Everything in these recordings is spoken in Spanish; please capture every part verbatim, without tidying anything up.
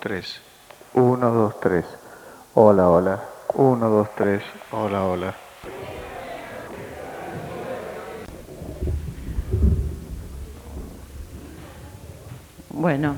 tres. Uno, dos, tres. Hola, hola. Uno, dos, tres. Hola, hola. Bueno,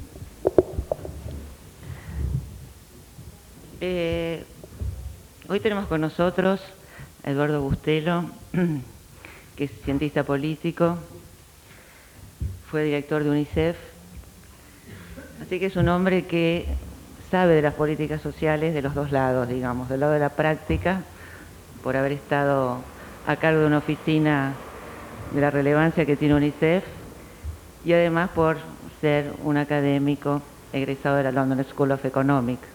eh, hoy tenemos con nosotros a Eduardo Bustelo, que es cientista político, fue director de UNICEF, así que es un hombre que sabe de las políticas sociales de los dos lados, digamos, del lado de la práctica, por haber estado a cargo de una oficina de la relevancia que tiene UNICEF, y además por ser un académico egresado de la London School of Economics.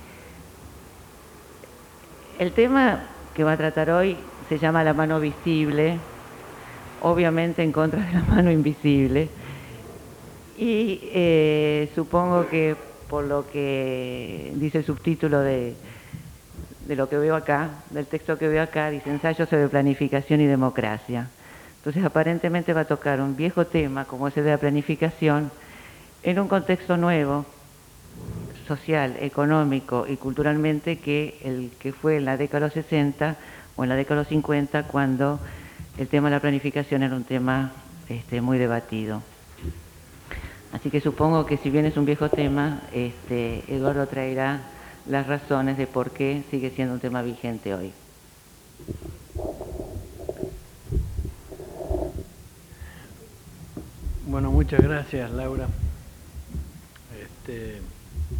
El tema que va a tratar hoy se llama la mano visible, obviamente en contra de la mano invisible, y eh, supongo que por lo que dice el subtítulo de, de lo que veo acá, del texto que veo acá, dice ensayo sobre planificación y democracia. Entonces aparentemente va a tocar un viejo tema como es el de la planificación en un contexto nuevo, social, económico y culturalmente, que el que fue en la década de los sesenta o en la década de los cincuenta, cuando el tema de la planificación era un tema este, muy debatido. Así que supongo que si bien es un viejo tema, este, Eduardo traerá las razones de por qué sigue siendo un tema vigente hoy. Bueno, muchas gracias, Laura. Este,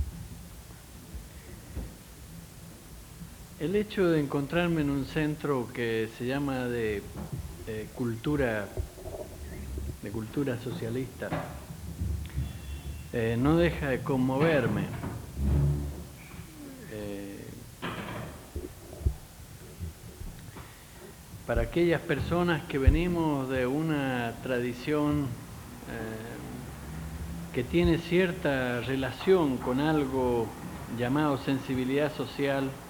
el hecho de encontrarme en un centro que se llama de, de cultura, de cultura socialista, eh, no deja de conmoverme. Eh, para aquellas personas que venimos de una tradición eh, que tiene cierta relación con algo llamado sensibilidad social, eh,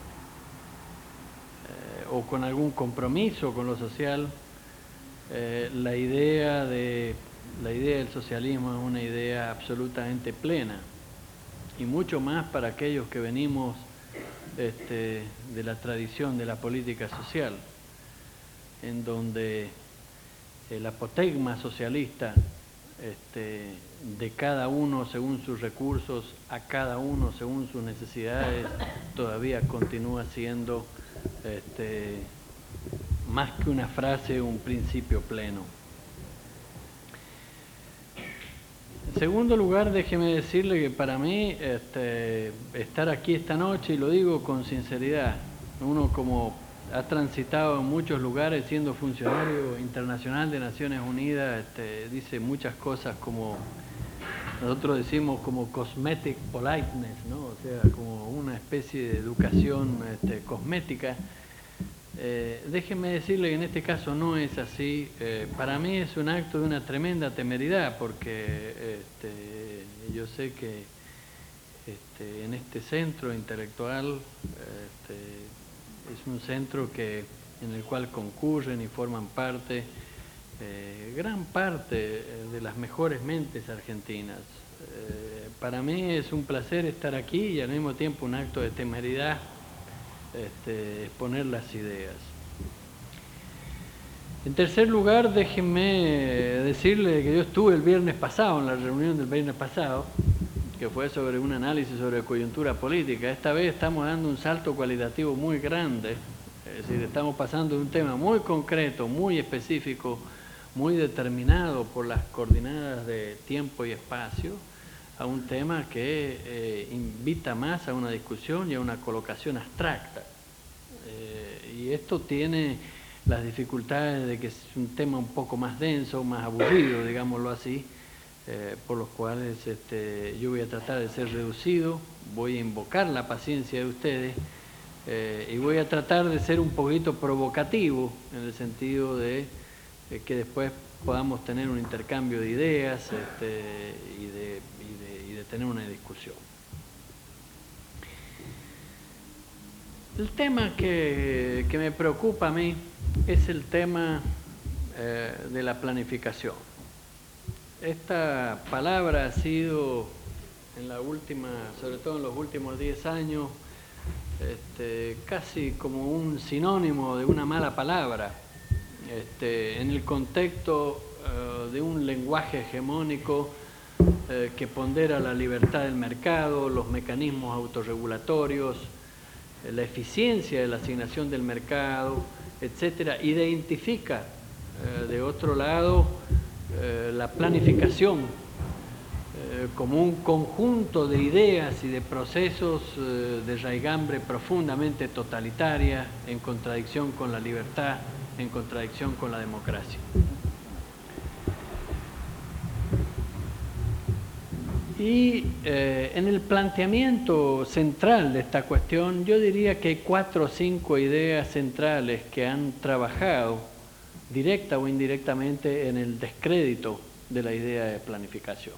o con algún compromiso con lo social, eh, la idea de la idea del socialismo es una idea absolutamente plena, y mucho más para aquellos que venimos este, de la tradición de la política social, en donde el apotegma socialista este, de cada uno según sus recursos, a cada uno según sus necesidades, todavía continúa siendo este, más que una frase, un principio pleno. En segundo lugar, déjeme decirle que para mí este, estar aquí esta noche, y lo digo con sinceridad, uno como ha transitado en muchos lugares siendo funcionario internacional de Naciones Unidas, este, dice muchas cosas como, nosotros decimos como cosmetic politeness, ¿no? O sea, como una especie de educación este, cosmética. Eh, déjeme decirle que en este caso no es así. Eh, para mí es un acto de una tremenda temeridad, porque este, yo sé que este, en este centro intelectual este, es un centro que, en el cual concurren y forman parte eh, gran parte de las mejores mentes argentinas. Eh, para mí es un placer estar aquí y al mismo tiempo un acto de temeridad Este, exponer las ideas. En tercer lugar, déjenme decirle que yo estuve el viernes pasado, en la reunión del viernes pasado, que fue sobre un análisis sobre coyuntura política. Esta vez estamos dando un salto cualitativo muy grande, es decir, estamos pasando de un tema muy concreto, muy específico, muy determinado por las coordenadas de tiempo y espacio, a un tema que eh, invita más a una discusión y a una colocación abstracta. Eh, y esto tiene las dificultades de que es un tema un poco más denso, más aburrido, digámoslo así, eh, por los cuales este, yo voy a tratar de ser reducido, voy a invocar la paciencia de ustedes eh, y voy a tratar de ser un poquito provocativo en el sentido de eh, que después podamos tener un intercambio de ideas este, y de tener una discusión. El tema que, que me preocupa a mí es el tema eh, de la planificación. Esta palabra ha sido en la última, sobre todo en los últimos diez años, este, casi como un sinónimo de una mala palabra, este, en el contexto uh, de un lenguaje hegemónico uh, que pondera la libertad del mercado, los mecanismos autorregulatorios, eh, la eficiencia de la asignación del mercado, etcétera, identifica uh, de otro lado uh, la planificación como un conjunto de ideas y de procesos eh, de raigambre profundamente totalitaria, en contradicción con la libertad, en contradicción con la democracia. Y eh, en el planteamiento central de esta cuestión, yo diría que hay cuatro o cinco ideas centrales que han trabajado directa o indirectamente en el descrédito de la idea de planificación.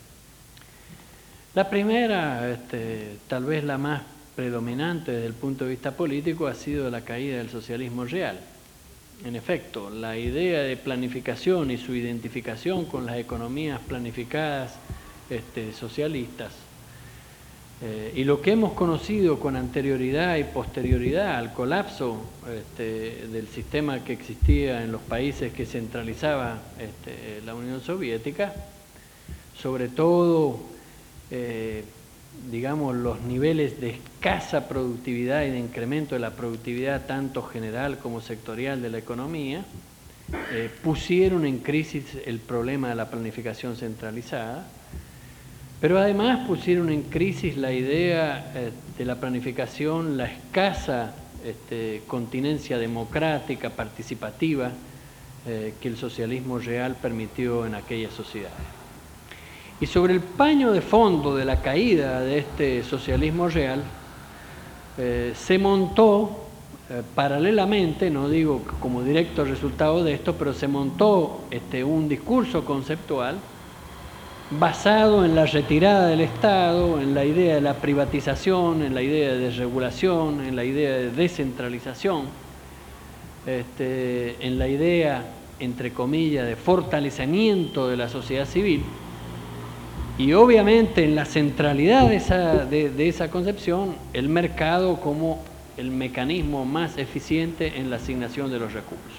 La primera, este, tal vez la más predominante desde el punto de vista político, ha sido la caída del socialismo real. En efecto, la idea de planificación y su identificación con las economías planificadas este, socialistas, eh, y lo que hemos conocido con anterioridad y posterioridad al colapso este, del sistema que existía en los países que centralizaba este, la Unión Soviética, sobre todo Eh, digamos, los niveles de escasa productividad y de incremento de la productividad tanto general como sectorial de la economía, eh, pusieron en crisis el problema de la planificación centralizada, pero además pusieron en crisis la idea eh, de la planificación, la escasa este, continencia democrática, participativa, eh, que el socialismo real permitió en aquellas sociedades. Y sobre el paño de fondo de la caída de este socialismo real, eh, se montó eh, paralelamente, no digo como directo resultado de esto, pero se montó este, un discurso conceptual basado en la retirada del Estado, en la idea de la privatización, en la idea de desregulación, en la idea de descentralización, este, en la idea, entre comillas, de fortalecimiento de la sociedad civil. Y obviamente en la centralidad de esa, de, de esa concepción, el mercado como el mecanismo más eficiente en la asignación de los recursos.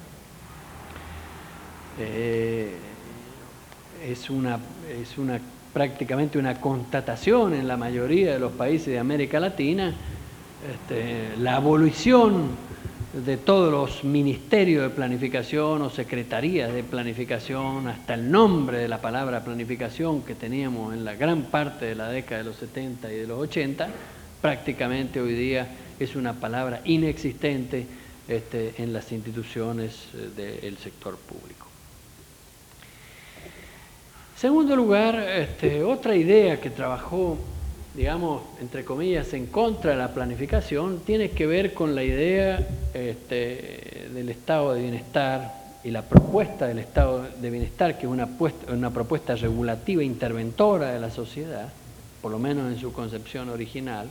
Eh, es, una, es una, prácticamente una constatación en la mayoría de los países de América Latina, este, la abolición de todos los ministerios de planificación o secretarías de planificación, hasta el nombre de la palabra planificación que teníamos en la gran parte de la década de los setenta y de los ochenta, prácticamente hoy día es una palabra inexistente este, en las instituciones del sector público. En segundo lugar, este, otra idea que trabajó, digamos, entre comillas, en contra de la planificación, tiene que ver con la idea este, del estado de bienestar y la propuesta del estado de bienestar, que es una, puesta, una propuesta regulativa interventora de la sociedad, por lo menos en su concepción original,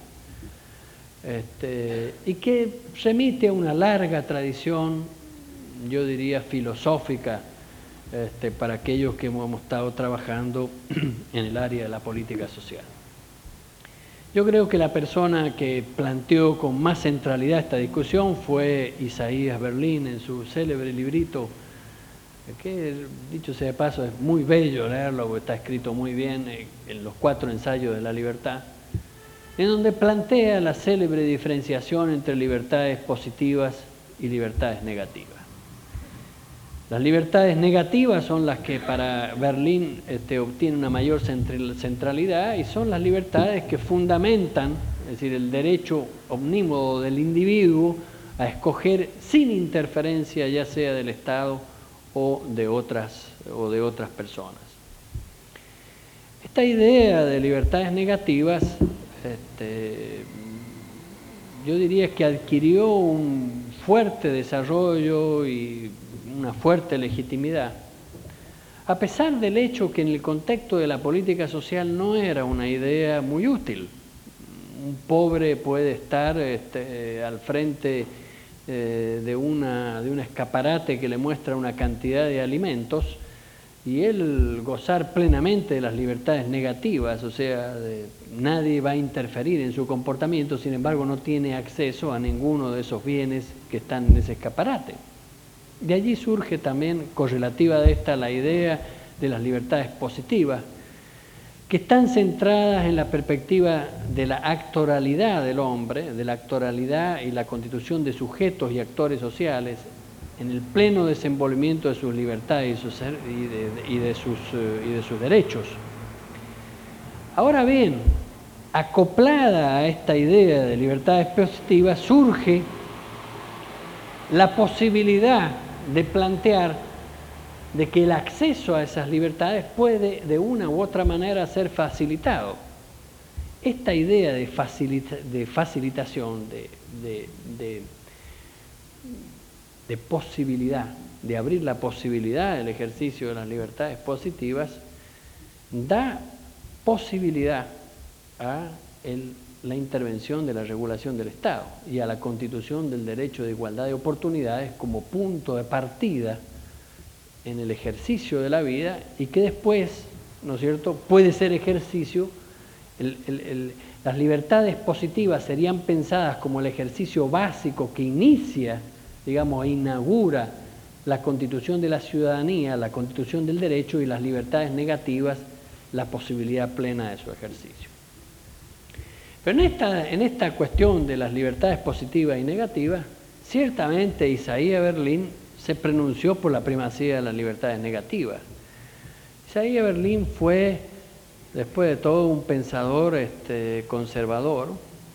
este, y que remite a una larga tradición, yo diría, filosófica, este, para aquellos que hemos estado trabajando en el área de la política social. Yo creo que la persona que planteó con más centralidad esta discusión fue Isaías Berlin en su célebre librito, que dicho sea de paso es muy bello leerlo, porque está escrito muy bien en los cuatro ensayos de la libertad, en donde plantea la célebre diferenciación entre libertades positivas y libertades negativas. Las libertades negativas son las que para Berlín este, obtienen una mayor centralidad y son las libertades que fundamentan, es decir, el derecho omnímodo del individuo a escoger sin interferencia ya sea del Estado o de otras, o de otras personas. Esta idea de libertades negativas, este, yo diría que adquirió un fuerte desarrollo y una fuerte legitimidad, a pesar del hecho que en el contexto de la política social no era una idea muy útil. Un pobre puede estar este, al frente eh, de, una, de un escaparate que le muestra una cantidad de alimentos y él gozar plenamente de las libertades negativas, o sea, de, nadie va a interferir en su comportamiento, sin embargo no tiene acceso a ninguno de esos bienes que están en ese escaparate. De allí surge también, correlativa de esta, la idea de las libertades positivas, que están centradas en la perspectiva de la actoralidad del hombre, de la actoralidad y la constitución de sujetos y actores sociales, en el pleno desenvolvimiento de sus libertades y, sus, y, de, y, de sus, y de sus derechos. Ahora bien, acoplada a esta idea de libertades positivas, surge la posibilidad de plantear de que el acceso a esas libertades puede de una u otra manera ser facilitado. Esta idea de, facilita, de facilitación, de, de, de de posibilidad, de abrir la posibilidad del ejercicio de las libertades positivas, da posibilidad a el, la intervención de la regulación del Estado y a la constitución del derecho de igualdad de oportunidades como punto de partida en el ejercicio de la vida y que después, ¿no es cierto?, puede ser ejercicio, el, el, el, las libertades positivas serían pensadas como el ejercicio básico que inicia, digamos, inaugura la constitución de la ciudadanía, la constitución del derecho, y las libertades negativas, la posibilidad plena de su ejercicio. Pero en esta, en esta cuestión de las libertades positivas y negativas, ciertamente Isaías Berlín se pronunció por la primacía de las libertades negativas. Isaías Berlín fue, después de todo, un pensador este, conservador,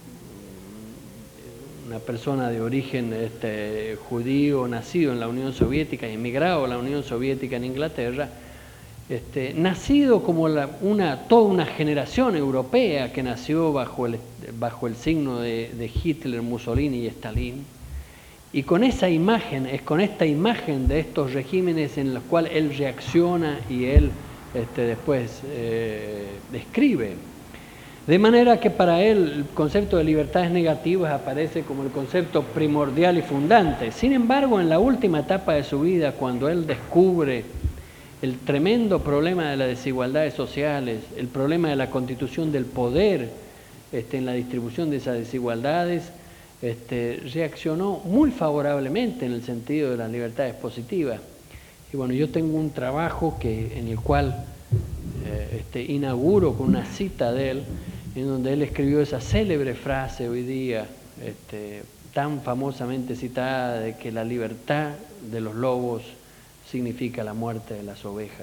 una persona de origen este, judío, nacido en la Unión Soviética y emigrado a la Unión Soviética en Inglaterra, este, nacido como la, una, toda una generación europea que nació bajo el, bajo el signo de, de Hitler, Mussolini y Stalin, y con esa imagen, es con esta imagen de estos regímenes en los cuales él reacciona y él este, después eh, describe. De manera que para él el concepto de libertades negativas aparece como el concepto primordial y fundante. Sin embargo, en la última etapa de su vida, cuando él descubre el tremendo problema de las desigualdades sociales, el problema de la constitución del poder este, en la distribución de esas desigualdades, este, reaccionó muy favorablemente en el sentido de las libertades positivas. Y bueno, yo tengo un trabajo que, en el cual eh, este, inauguro con una cita de él, en donde él escribió esa célebre frase hoy día, este, tan famosamente citada, de que la libertad de los lobos significa la muerte de las ovejas.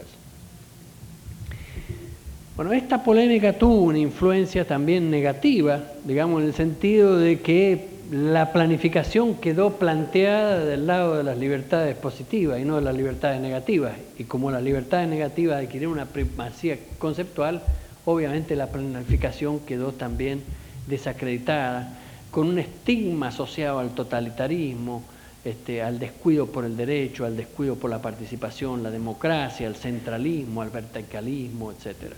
Bueno, esta polémica tuvo una influencia también negativa, digamos, en el sentido de que la planificación quedó planteada del lado de las libertades positivas y no de las libertades negativas. Y como las libertades negativas adquirieron una primacía conceptual, obviamente la planificación quedó también desacreditada, con un estigma asociado al totalitarismo, este, al descuido por el derecho, al descuido por la participación, la democracia, al centralismo, al verticalismo, etcétera.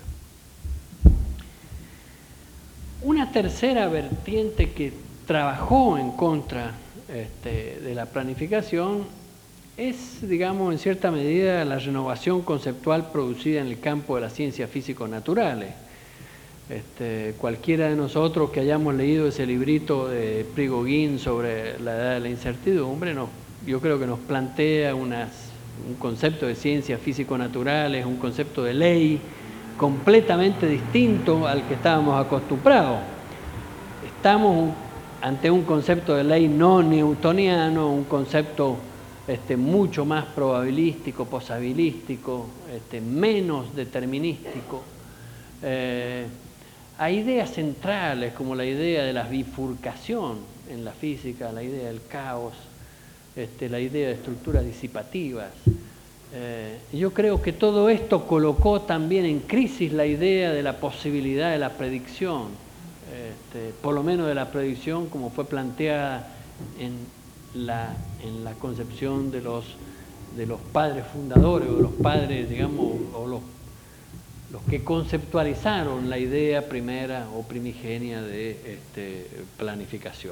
Una tercera vertiente que trabajó en contra este, de la planificación es, digamos, en cierta medida la renovación conceptual producida en el campo de las ciencias físico-naturales. Este, cualquiera de nosotros que hayamos leído ese librito de Prigogine sobre la edad de la incertidumbre, nos, yo creo que nos plantea unas, un concepto de ciencias físico-naturales, un concepto de ley completamente distinto al que estábamos acostumbrados. Estamos ante un concepto de ley no newtoniano, un concepto este, mucho más probabilístico, posabilístico, este, menos determinístico. Eh, hay ideas centrales como la idea de la bifurcación en la física, la idea del caos, este, la idea de estructuras disipativas. Eh, yo creo que todo esto colocó también en crisis la idea de la posibilidad de la predicción, este, por lo menos de la predicción como fue planteada en la, en la concepción de los, de los padres fundadores, o de los padres, digamos, o los, los que conceptualizaron la idea primera o primigenia de este, planificación.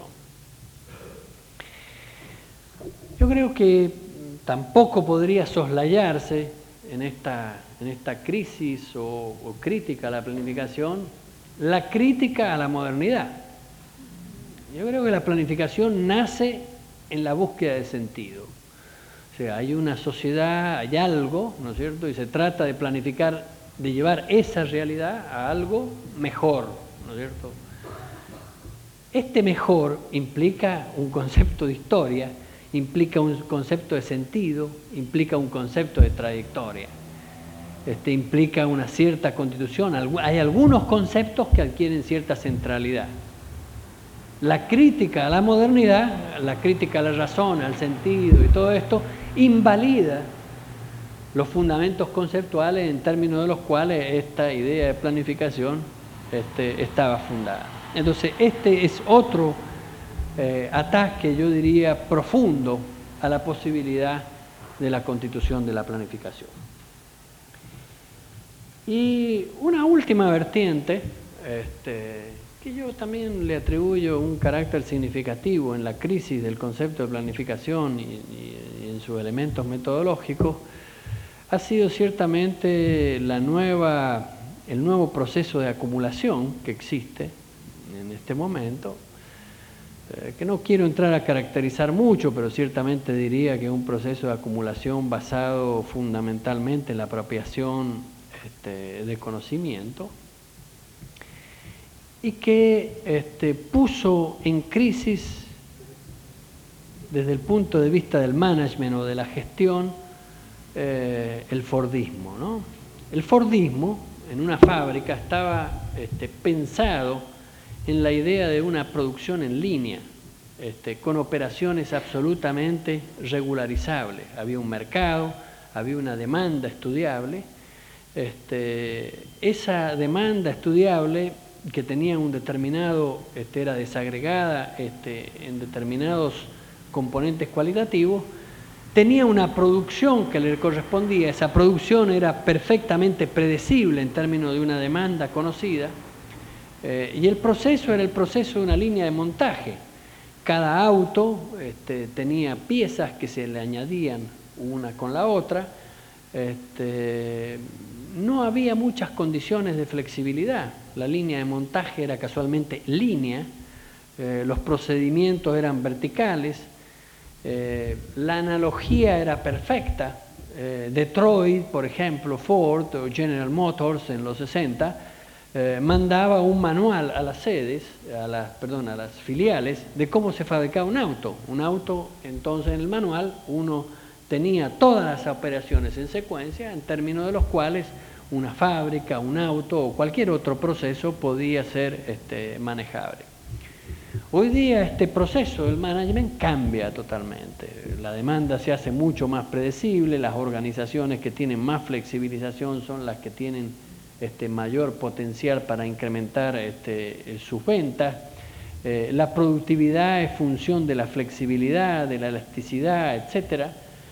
Yo creo que tampoco podría soslayarse en esta, en esta crisis o, o crítica a la planificación, la crítica a la modernidad. Yo creo que la planificación nace en la búsqueda de sentido. O sea, hay una sociedad, hay algo, ¿no es cierto? Y se trata de planificar, de llevar esa realidad a algo mejor, ¿no es cierto? Este mejor implica un concepto de historia, implica un concepto de sentido, implica un concepto de trayectoria, este, implica una cierta constitución. Hay algunos conceptos que adquieren cierta centralidad. La crítica a la modernidad, la crítica a la razón, al sentido y todo esto, invalida los fundamentos conceptuales en términos de los cuales esta idea de planificación este, estaba fundada. Entonces, este es otro eh, ataque, yo diría, profundo a la posibilidad de la constitución de la planificación. Y una última vertiente, este, que yo también le atribuyo un carácter significativo en la crisis del concepto de planificación y, y, y en sus elementos metodológicos, ha sido ciertamente la nueva, el nuevo proceso de acumulación que existe en este momento, eh, que no quiero entrar a caracterizar mucho, pero ciertamente diría que es un proceso de acumulación basado fundamentalmente en la apropiación este, de conocimiento, y que este, puso en crisis desde el punto de vista del management o de la gestión eh, el Fordismo, ¿no? El Fordismo en una fábrica estaba este, pensado en la idea de una producción en línea, este, con operaciones absolutamente regularizables. Había un mercado, había una demanda estudiable. Este, esa demanda estudiable que tenía un determinado, este, era desagregada este, en determinados componentes cualitativos, tenía una producción que le correspondía. Esa producción era perfectamente predecible en términos de una demanda conocida, eh, y el proceso era el proceso de una línea de montaje. Cada auto este, tenía piezas que se le añadían una con la otra. Este, no había muchas condiciones de flexibilidad. La línea de montaje era casualmente línea, eh, los procedimientos eran verticales, eh, la analogía era perfecta. Eh, Detroit, por ejemplo, Ford o General Motors en los sesenta, eh, mandaba un manual a las sedes, a las, perdón, a las filiales, de cómo se fabricaba un auto. Un auto, entonces en el manual, uno tenía todas las operaciones en secuencia, en términos de los cuales una fábrica, un auto o cualquier otro proceso podía ser este, manejable. Hoy día este proceso del management cambia totalmente. La demanda se hace mucho más predecible, las organizaciones que tienen más flexibilización son las que tienen este, mayor potencial para incrementar este, sus ventas. Eh, la productividad es función de la flexibilidad, de la elasticidad, etcétera.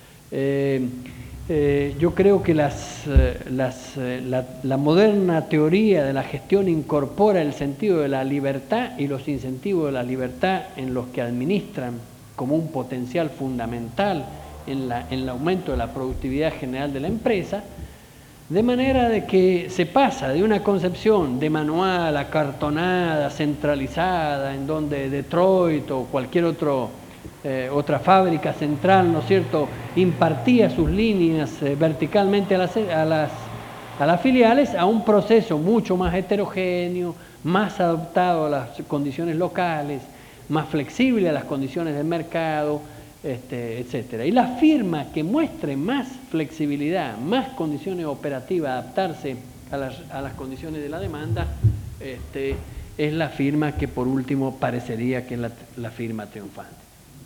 Eh, eh, yo creo que las, las, la, la moderna teoría de la gestión incorpora el sentido de la libertad y los incentivos de la libertad en los que administran como un potencial fundamental en, la, en el aumento de la productividad general de la empresa, de manera de que se pasa de una concepción de manual, acartonada, centralizada, en donde Detroit o cualquier otro Eh, otra fábrica central, ¿no es cierto?, impartía sus líneas eh, verticalmente a las, a, las, a las filiales, a un proceso mucho más heterogéneo, más adaptado a las condiciones locales, más flexible a las condiciones del mercado, este, etcétera. Y la firma que muestre más flexibilidad, más condiciones operativas, adaptarse a las, a las condiciones de la demanda, este, es la firma que por último parecería que es la, la firma triunfante.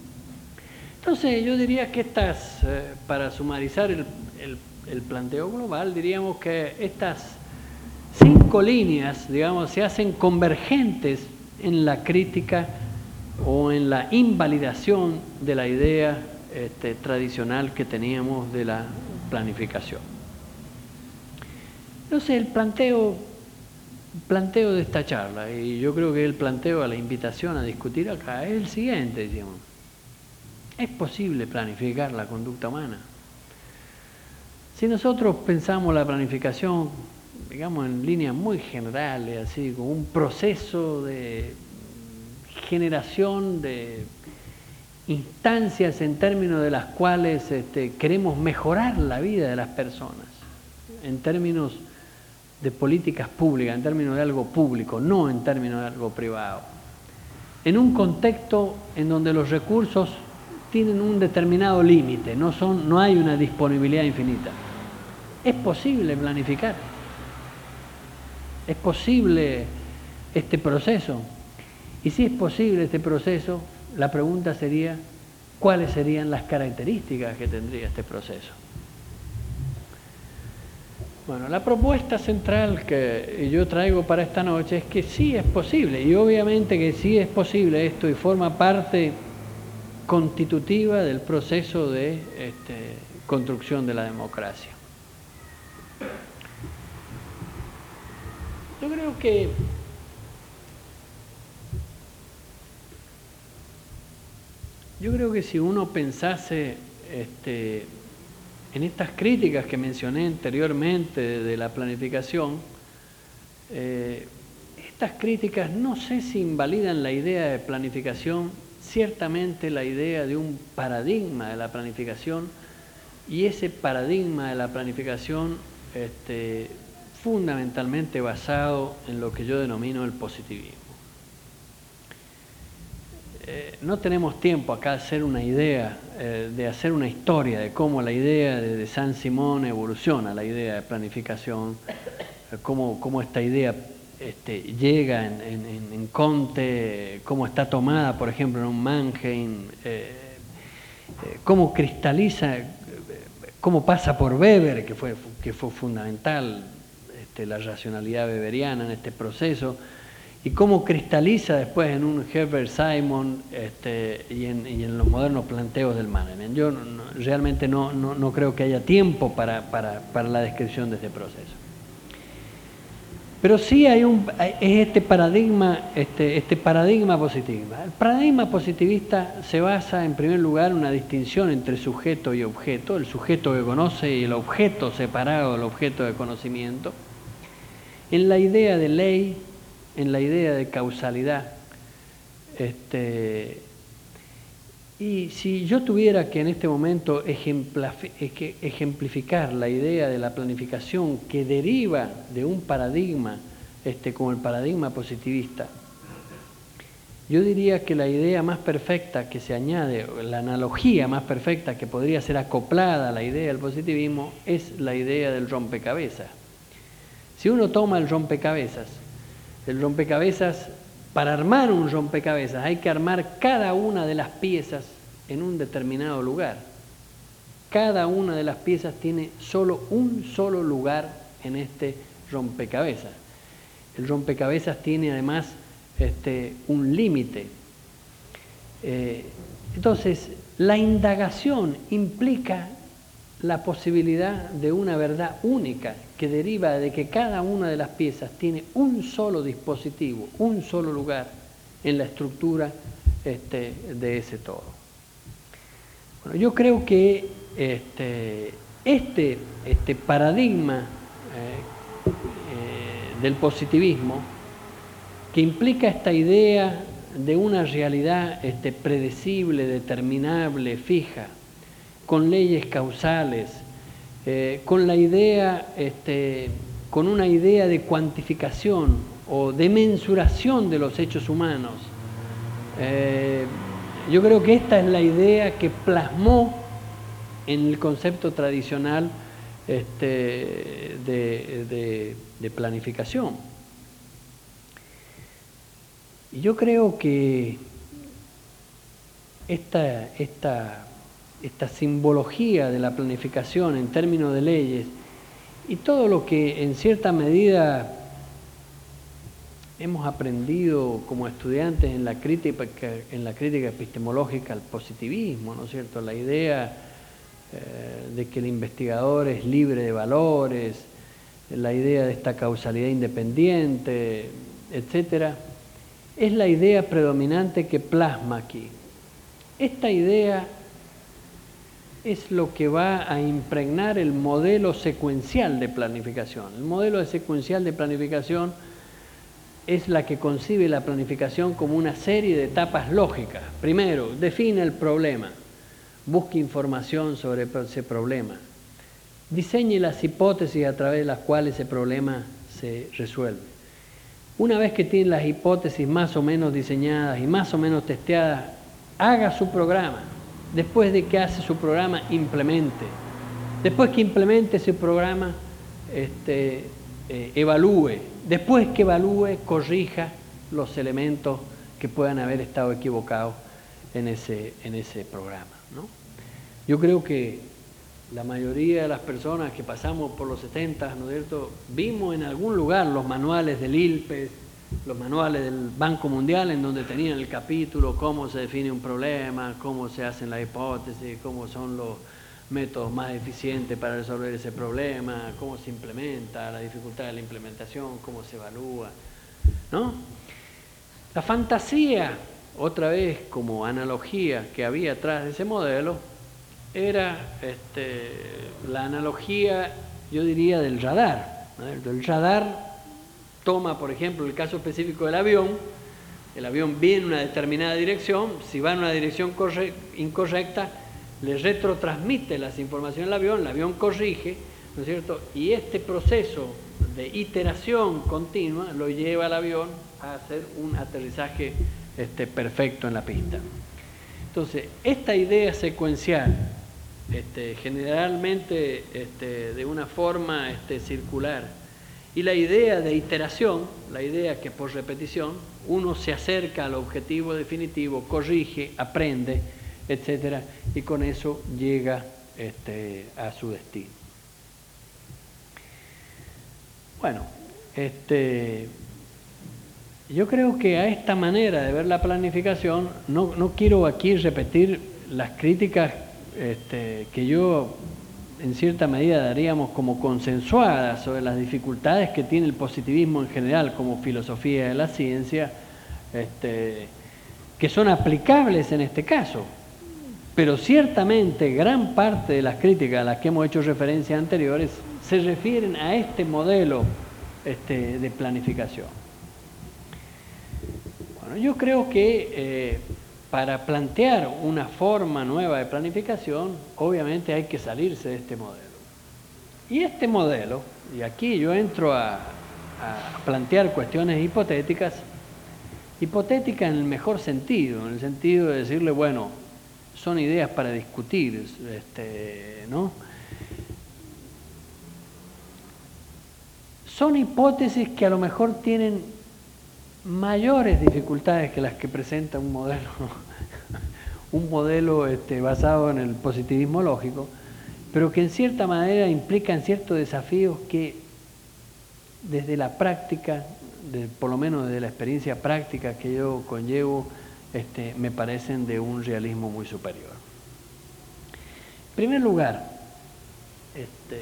Entonces yo diría que estas, eh, para sumarizar el, el, el planteo global, diríamos que estas cinco líneas, digamos, se hacen convergentes en la crítica o en la invalidación de la idea este, tradicional que teníamos de la planificación. Entonces el planteo, planteo de esta charla, y yo creo que el planteo a la invitación a discutir acá, es el siguiente, digamos. ¿Es posible planificar la conducta humana? Si nosotros pensamos la planificación, digamos en líneas muy generales, así como un proceso de generación de instancias en términos de las cuales este, queremos mejorar la vida de las personas, en términos de políticas públicas, en términos de algo público, no en términos de algo privado. En un contexto en donde los recursos tienen un determinado límite, no son, no hay una disponibilidad infinita. Es posible planificar, es posible este proceso. Y si es posible este proceso, la pregunta sería, ¿cuáles serían las características que tendría este proceso? Bueno, la propuesta central que yo traigo para esta noche es que sí es posible, y obviamente que sí es posible esto y forma parte constitutiva del proceso de este, construcción de la democracia. Yo creo que yo creo que si uno pensase este, en estas críticas que mencioné anteriormente de, de la planificación, eh, estas críticas no sé si invalidan la idea de planificación, ciertamente la idea de un paradigma de la planificación, y ese paradigma de la planificación este, fundamentalmente basado en lo que yo denomino el positivismo. Eh, no tenemos tiempo acá de hacer una idea, eh, de hacer una historia de cómo la idea de, de Saint-Simon evoluciona, la idea de planificación, eh, cómo, cómo esta idea este, llega en, en, en Comte, cómo está tomada, por ejemplo, en un Mannheim, eh, eh, cómo cristaliza, eh, cómo pasa por Weber, que fue, que fue fundamental, este, la racionalidad weberiana en este proceso, y cómo cristaliza después en un Herbert Simon este, y, en, y en los modernos planteos del management. Yo no, no, realmente no, no, no creo que haya tiempo para, para, para la descripción de este proceso. Pero sí hay un, es este paradigma, este, este paradigma positivista. El paradigma positivista se basa en primer lugar en una distinción entre sujeto y objeto, el sujeto que conoce y el objeto separado del objeto de conocimiento, en la idea de ley, en la idea de causalidad. Este, y si yo tuviera que en este momento ejemplificar la idea de la planificación que deriva de un paradigma este, como el paradigma positivista, yo diría que la idea más perfecta que se añade, la analogía más perfecta que podría ser acoplada a la idea del positivismo es la idea del rompecabezas. Si uno toma el rompecabezas, el rompecabezas, para armar un rompecabezas hay que armar cada una de las piezas en un determinado lugar. Cada una de las piezas tiene solo un solo lugar en este rompecabezas. El rompecabezas tiene además este, un límite. Eh, entonces, la indagación implica la posibilidad de una verdad única que deriva de que cada una de las piezas tiene un solo dispositivo, un solo lugar en la estructura este, de ese todo. Bueno, yo creo que este, este, este paradigma eh, eh, del positivismo, que implica esta idea de una realidad este, predecible, determinable, fija, con leyes causales, eh, con la idea, este, con una idea de cuantificación o de mensuración de los hechos humanos. Eh, yo creo que esta es la idea que plasmó en el concepto tradicional este, de, de, de planificación. Y yo creo que esta, esta esta simbología de la planificación en términos de leyes y todo lo que en cierta medida hemos aprendido como estudiantes en la crítica, en la crítica epistemológica al positivismo, ¿no es cierto? La idea eh, de que el investigador es libre de valores, la idea de esta causalidad independiente, etcétera, es la idea predominante que plasma aquí. Esta idea es lo que va a impregnar el modelo secuencial de planificación. El modelo secuencial de planificación es la que concibe la planificación como una serie de etapas lógicas. Primero, define el problema, busque información sobre ese problema, diseñe las hipótesis a través de las cuales ese problema se resuelve. Una vez que tiene las hipótesis más o menos diseñadas y más o menos testeadas, haga su programa. Después de que hace su programa, implemente. Después que implemente ese programa, este, eh, evalúe. Después que evalúe, corrija los elementos que puedan haber estado equivocados en ese, en ese programa, ¿no? Yo creo que la mayoría de las personas que pasamos por los setenta, ¿no es cierto?, vimos en algún lugar los manuales del I L P E S, los manuales del Banco Mundial, en donde tenían el capítulo cómo se define un problema, cómo se hacen las hipótesis, cómo son los métodos más eficientes para resolver ese problema, cómo se implementa, la dificultad de la implementación, cómo se evalúa, ¿no? La fantasía, otra vez como analogía que había atrás de ese modelo, era este, la analogía, yo diría, del radar, ¿no? El radar toma, por ejemplo, el caso específico del avión. El avión viene en una determinada dirección, si va en una dirección incorrecta, le retrotransmite las informaciones al avión, el avión corrige, ¿no es cierto? Y este proceso de iteración continua lo lleva al avión a hacer un aterrizaje este, perfecto en la pista. Entonces, esta idea secuencial, este, generalmente este, de una forma este, circular, y la idea de iteración, la idea que por repetición uno se acerca al objetivo definitivo, corrige, aprende, etcétera, y con eso llega este, a su destino. Bueno, este, yo creo que a esta manera de ver la planificación, no, no quiero aquí repetir las críticas este, que yo en cierta medida daríamos como consensuadas sobre las dificultades que tiene el positivismo en general como filosofía de la ciencia, este, que son aplicables en este caso. Pero ciertamente gran parte de las críticas a las que hemos hecho referencia anteriores se refieren a este modelo este, de planificación. Bueno, yo creo que eh, para plantear una forma nueva de planificación, obviamente hay que salirse de este modelo. Y este modelo, y aquí yo entro a, a plantear cuestiones hipotéticas, hipotéticas en el mejor sentido, en el sentido de decirle, bueno, son ideas para discutir, este, ¿no? Son hipótesis que a lo mejor tienen mayores dificultades que las que presenta un modelo, un modelo este, basado en el positivismo lógico, pero que en cierta manera implican ciertos desafíos que desde la práctica, de, por lo menos desde la experiencia práctica que yo conllevo, este, me parecen de un realismo muy superior. En primer lugar, este,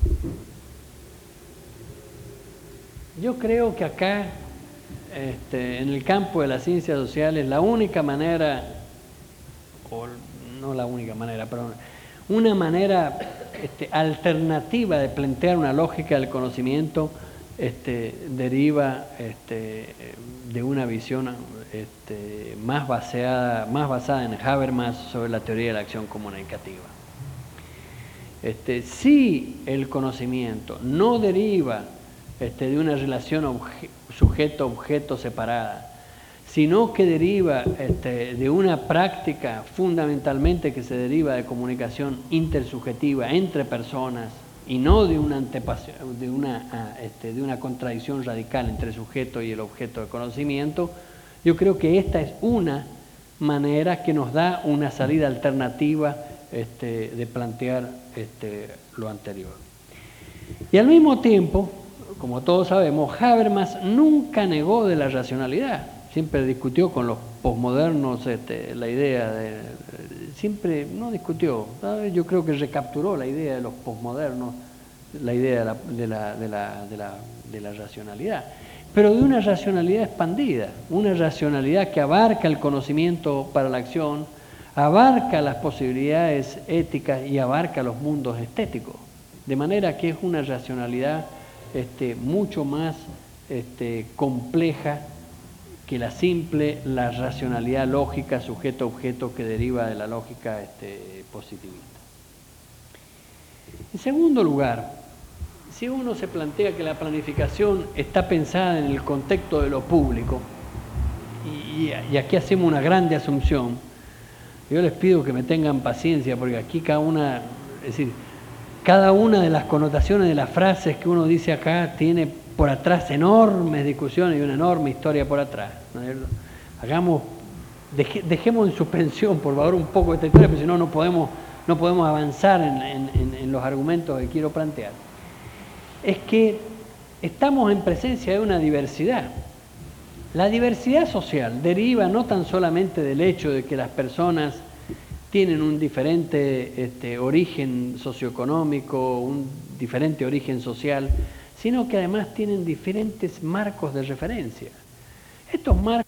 yo creo que acá, Este, en el campo de las ciencias sociales, la única manera, o no la única manera, pero una manera este, alternativa de plantear una lógica del conocimiento este, deriva este, de una visión este, más, baseada, más basada en Habermas sobre la teoría de la acción comunicativa. Este, si el conocimiento no deriva este, de una relación objetiva, sujeto-objeto separada, sino que deriva este, de una práctica fundamentalmente que se deriva de comunicación intersubjetiva entre personas y no de una, de una, este, de una contradicción radical entre el sujeto y el objeto de conocimiento, yo creo que esta es una manera que nos da una salida alternativa este, de plantear este, lo anterior. Y al mismo tiempo, como todos sabemos, Habermas nunca negó de la racionalidad, siempre discutió con los posmodernos este, la idea de, siempre no discutió, ¿sabes? Yo creo que recapturó la idea de los posmodernos, la idea de la, de, la, de, la, de, la, de la racionalidad, pero de una racionalidad expandida, una racionalidad que abarca el conocimiento para la acción, abarca las posibilidades éticas y abarca los mundos estéticos. De manera que es una racionalidad este, mucho más este, compleja que la simple, la racionalidad lógica sujeto-objeto que deriva de la lógica este, positivista. En segundo lugar, si uno se plantea que la planificación está pensada en el contexto de lo público, y, y aquí hacemos una grande asunción, yo les pido que me tengan paciencia, porque aquí cada una, es decir, cada una de las connotaciones de las frases que uno dice acá tiene por atrás enormes discusiones y una enorme historia por atrás, ¿no es cierto? Hagamos, deje, dejemos en suspensión, por favor, un poco esta historia, porque si no, no podemos, no podemos avanzar en, en, en los argumentos que quiero plantear. Es que estamos en presencia de una diversidad. La diversidad social deriva no tan solamente del hecho de que las personas tienen un diferente este, origen socioeconómico, un diferente origen social, sino que además tienen diferentes marcos de referencia. Estos marcos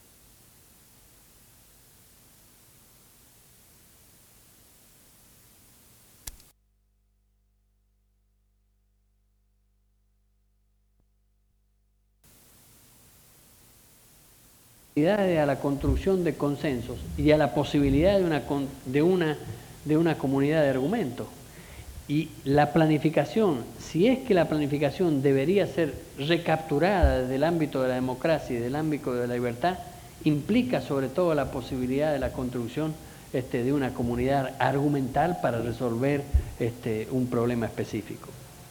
a la construcción de consensos y a la posibilidad de una, de una, de una comunidad de argumentos. Y la planificación, si es que la planificación debería ser recapturada desde el ámbito de la democracia y del ámbito de la libertad, implica sobre todo la posibilidad de la construcción este, de una comunidad argumental para resolver este, un problema específico.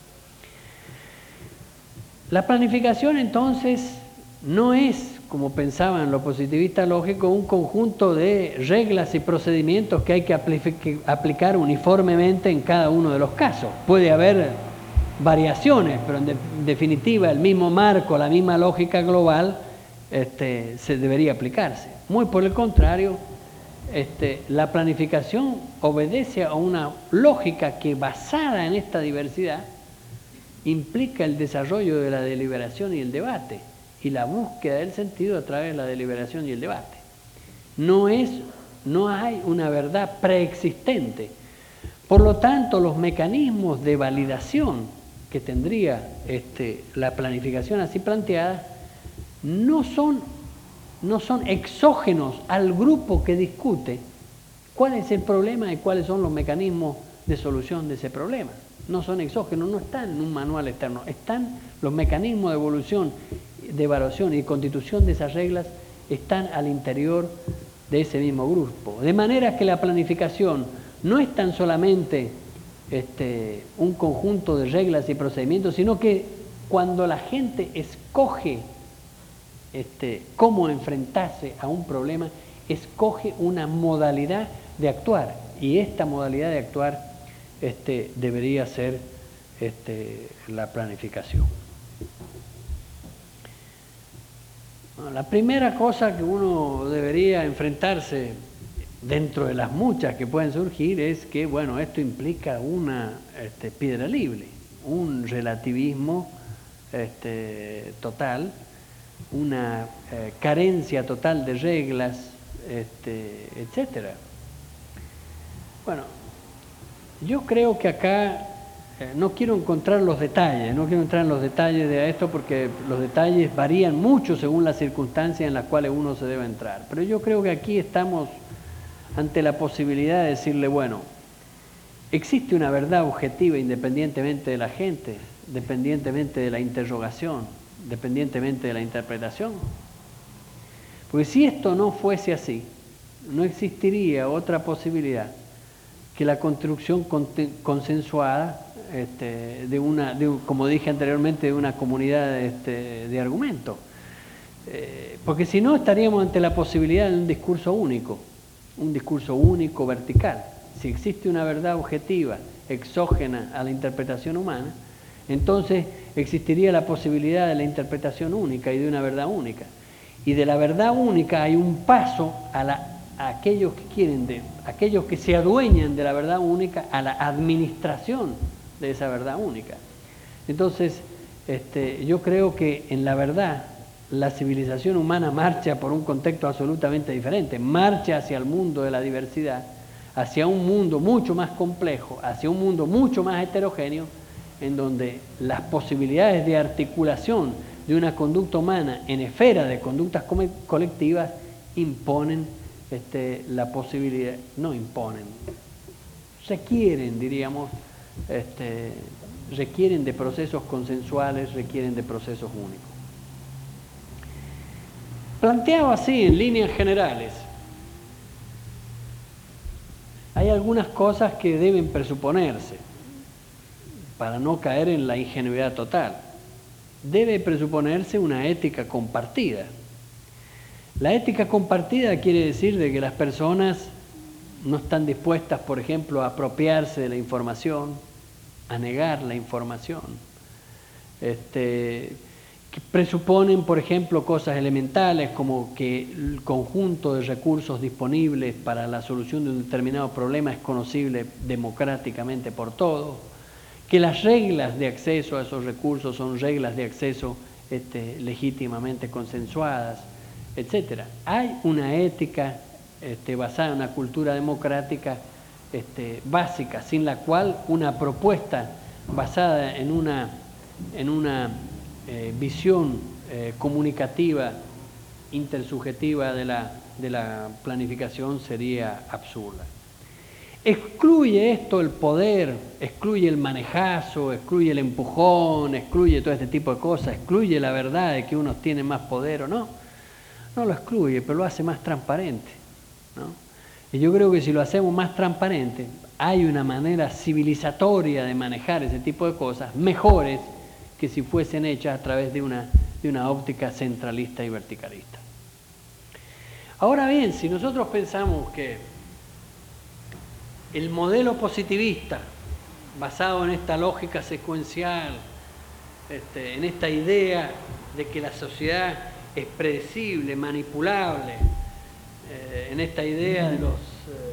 La planificación entonces no es, como pensaban los positivistas lógicos, un conjunto de reglas y procedimientos que hay que aplicar uniformemente en cada uno de los casos. Puede haber variaciones, pero en, de, en definitiva el mismo marco, la misma lógica global este, se debería aplicarse. Muy por el contrario, este, la planificación obedece a una lógica que, basada en esta diversidad, implica el desarrollo de la deliberación y el debate, y la búsqueda del sentido a través de la deliberación y el debate. No es, no hay una verdad preexistente. Por lo tanto, los mecanismos de validación que tendría este, la planificación así planteada no son, no son exógenos al grupo que discute cuál es el problema y cuáles son los mecanismos de solución de ese problema. No son exógenos, no están en un manual externo, están los mecanismos de evolución, de evaluación y constitución de esas reglas están al interior de ese mismo grupo. De manera que la planificación no es tan solamente este, un conjunto de reglas y procedimientos, sino que cuando la gente escoge este, cómo enfrentarse a un problema, escoge una modalidad de actuar, y esta modalidad de actuar este, debería ser este, la planificación. La primera cosa que uno debería enfrentarse, dentro de las muchas que pueden surgir, es que, bueno, esto implica una este, piedra libre, un relativismo este, total, una eh, carencia total de reglas, este, etcétera. Bueno, yo creo que acá no quiero encontrar los detalles, no quiero entrar en los detalles de esto porque los detalles varían mucho según las circunstancias en las cuales uno se debe entrar. Pero yo creo que aquí estamos ante la posibilidad de decirle, bueno, existe una verdad objetiva independientemente de la gente, dependientemente de la interrogación, dependientemente de la interpretación. Porque si esto no fuese así, no existiría otra posibilidad que la construcción consensuada Este, de una, de, como dije anteriormente, de una comunidad este, de argumentos. Eh, porque si no, estaríamos ante la posibilidad de un discurso único, un discurso único vertical. Si existe una verdad objetiva, exógena a la interpretación humana, entonces existiría la posibilidad de la interpretación única y de una verdad única. Y de la verdad única hay un paso a, la, a aquellos que quieren, de, aquellos que se adueñan de la verdad única, a la administración de esa verdad única. Entonces, este, yo creo que en la verdad la civilización humana marcha por un contexto absolutamente diferente, marcha hacia el mundo de la diversidad, hacia un mundo mucho más complejo, hacia un mundo mucho más heterogéneo, en donde las posibilidades de articulación de una conducta humana en esfera de conductas colectivas imponen este, la posibilidad, no imponen, requieren, diríamos, este, requieren de procesos consensuales, requieren de procesos únicos. Planteado así en líneas generales, hay algunas cosas que deben presuponerse para no caer en la ingenuidad total. Debe presuponerse una ética compartida. La ética compartida quiere decir de que las personas no están dispuestas, por ejemplo, a apropiarse de la información, a negar la información. Este, que presuponen, por ejemplo, cosas elementales como que el conjunto de recursos disponibles para la solución de un determinado problema es conocible democráticamente por todos, que las reglas de acceso a esos recursos son reglas de acceso este, legítimamente consensuadas, etcétera. Hay una ética este, basada en una cultura democrática este, básica, sin la cual una propuesta basada en una, en una eh, visión eh, comunicativa, intersubjetiva de la, de la planificación sería absurda. Excluye esto el poder, excluye el manejazo, excluye el empujón, excluye todo este tipo de cosas, excluye la verdad de que unos tienen más poder o no. No lo excluye, pero lo hace más transparente, ¿no? Y yo creo que si lo hacemos más transparente, hay una manera civilizatoria de manejar ese tipo de cosas mejores que si fuesen hechas a través de una, de una óptica centralista y verticalista. Ahora bien, si nosotros pensamos que el modelo positivista, basado en esta lógica secuencial, este, en esta idea de que la sociedad es predecible, manipulable, eh, en esta idea de los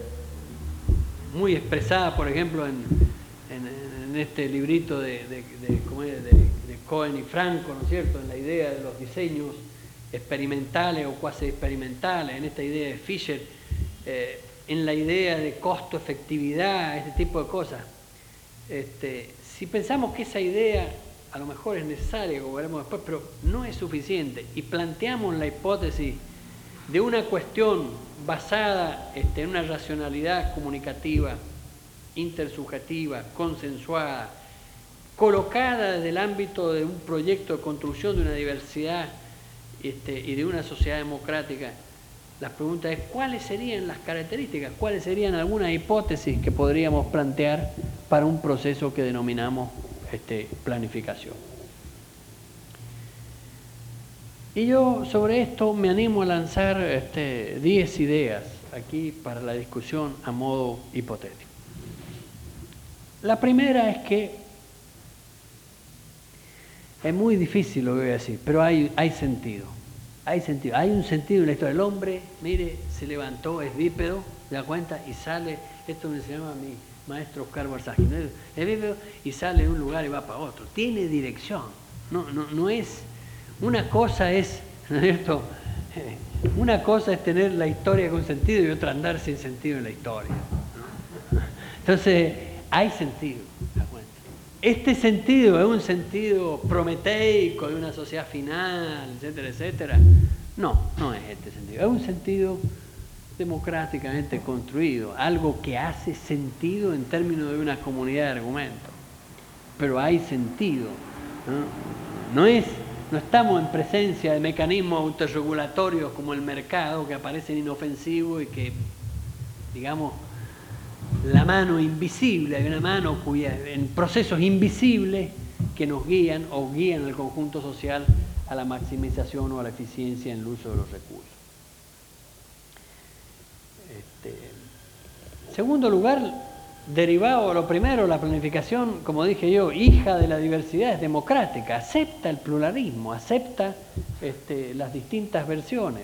eh, muy expresada, por ejemplo, en, en, en este librito de, de, de, ¿cómo es? de, de Cohen y Franco, ¿no es cierto?, en la idea de los diseños experimentales o cuasi experimentales, en esta idea de Fisher, eh, en la idea de costo-efectividad, este tipo de cosas. Este, si pensamos que esa idea a lo mejor es necesaria, como veremos después, pero no es suficiente, y planteamos la hipótesis de una cuestión basada este, en una racionalidad comunicativa, intersubjetiva, consensuada, colocada desde el ámbito de un proyecto de construcción de una diversidad este, y de una sociedad democrática, la pregunta es cuáles serían las características, cuáles serían algunas hipótesis que podríamos plantear para un proceso que denominamos este, planificación. Y yo sobre esto me animo a lanzar este, diez ideas aquí para la discusión a modo hipotético. La primera es que es muy difícil lo que voy a decir, pero hay, hay sentido. Hay sentido, hay un sentido en la historia. El hombre, mire, se levantó, es bípedo, se da cuenta y sale, esto me enseñaba mi maestro Oscar Barzaghi, ¿no? Es bípedo y sale de un lugar y va para otro. Tiene dirección, no, no, no es, una cosa es, ¿no es cierto? Una cosa es tener la historia con sentido y otra andar sin sentido en la historia, ¿no? Entonces, hay sentido, ¿se da cuenta? Este sentido es un sentido prometeico de una sociedad final, etcétera, etcétera. No, no es este sentido. Es un sentido democráticamente construido, algo que hace sentido en términos de una comunidad de argumentos. Pero hay sentido, ¿no? No es, no estamos en presencia de mecanismos autorregulatorios como el mercado que aparecen inofensivos y que, digamos, la mano invisible, hay una mano cuya, en procesos invisibles que nos guían o guían al conjunto social a la maximización o a la eficiencia en el uso de los recursos. Este, segundo lugar, derivado a lo primero, la planificación, como dije yo, hija de la diversidad, es democrática, acepta el pluralismo, acepta este, las distintas versiones.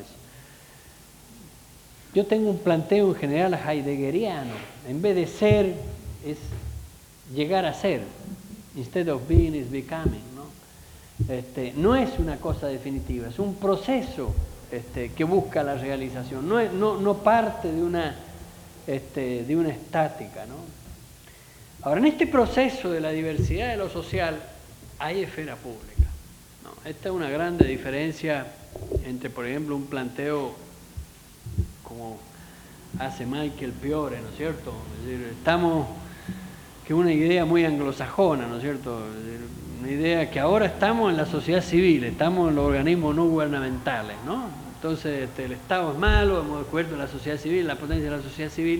Yo tengo un planteo en general heideggeriano. En vez de ser, es llegar a ser. Instead of being is becoming, ¿no? Este, no es una cosa definitiva, es un proceso este, que busca la realización. No, es, no, no parte de una este, de una estática, ¿no? Ahora, en este proceso de la diversidad de lo social hay esfera pública, ¿no? Esta es una grande diferencia entre, por ejemplo, un planteo como hace Michael Piore, ¿no es cierto? Es decir, estamos, que es una idea muy anglosajona, ¿no es cierto? Es decir, una idea que ahora estamos en la sociedad civil, estamos en los organismos no gubernamentales, ¿no? Entonces, este, el Estado es malo, hemos descubierto la sociedad civil, la potencia de la sociedad civil.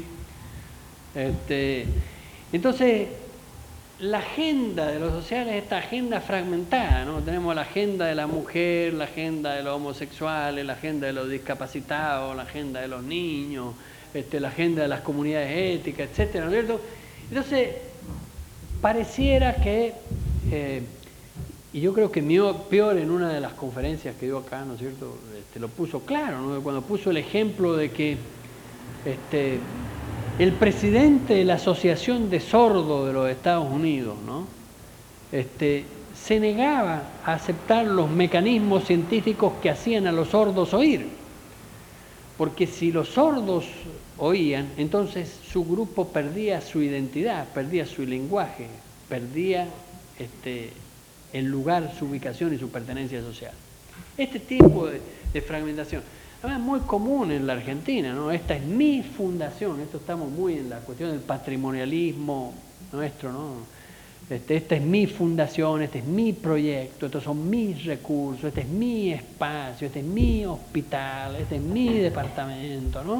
Este, entonces, la agenda de lo social es esta agenda fragmentada, ¿no? Tenemos la agenda de la mujer, la agenda de los homosexuales, la agenda de los discapacitados, la agenda de los niños, este, la agenda de las comunidades éticas, etcétera, ¿no es cierto? Entonces, pareciera que, eh, y yo creo que Piore en una de las conferencias que dio acá, ¿no es cierto?, este, lo puso claro, ¿no? Cuando puso el ejemplo de que este, el presidente de la Asociación de Sordos de los Estados Unidos, ¿no? este, se negaba a aceptar los mecanismos científicos que hacían a los sordos oír. Porque si los sordos oían, entonces su grupo perdía su identidad, perdía su lenguaje, perdía este, el lugar, su ubicación y su pertenencia social. Este tipo de, de fragmentación, además es muy común en la Argentina, ¿no? Esta es mi fundación, esto estamos muy en la cuestión del patrimonialismo nuestro, ¿no? Este, esta es mi fundación, este es mi proyecto, estos son mis recursos, este es mi espacio, este es mi hospital, este es mi departamento, ¿no?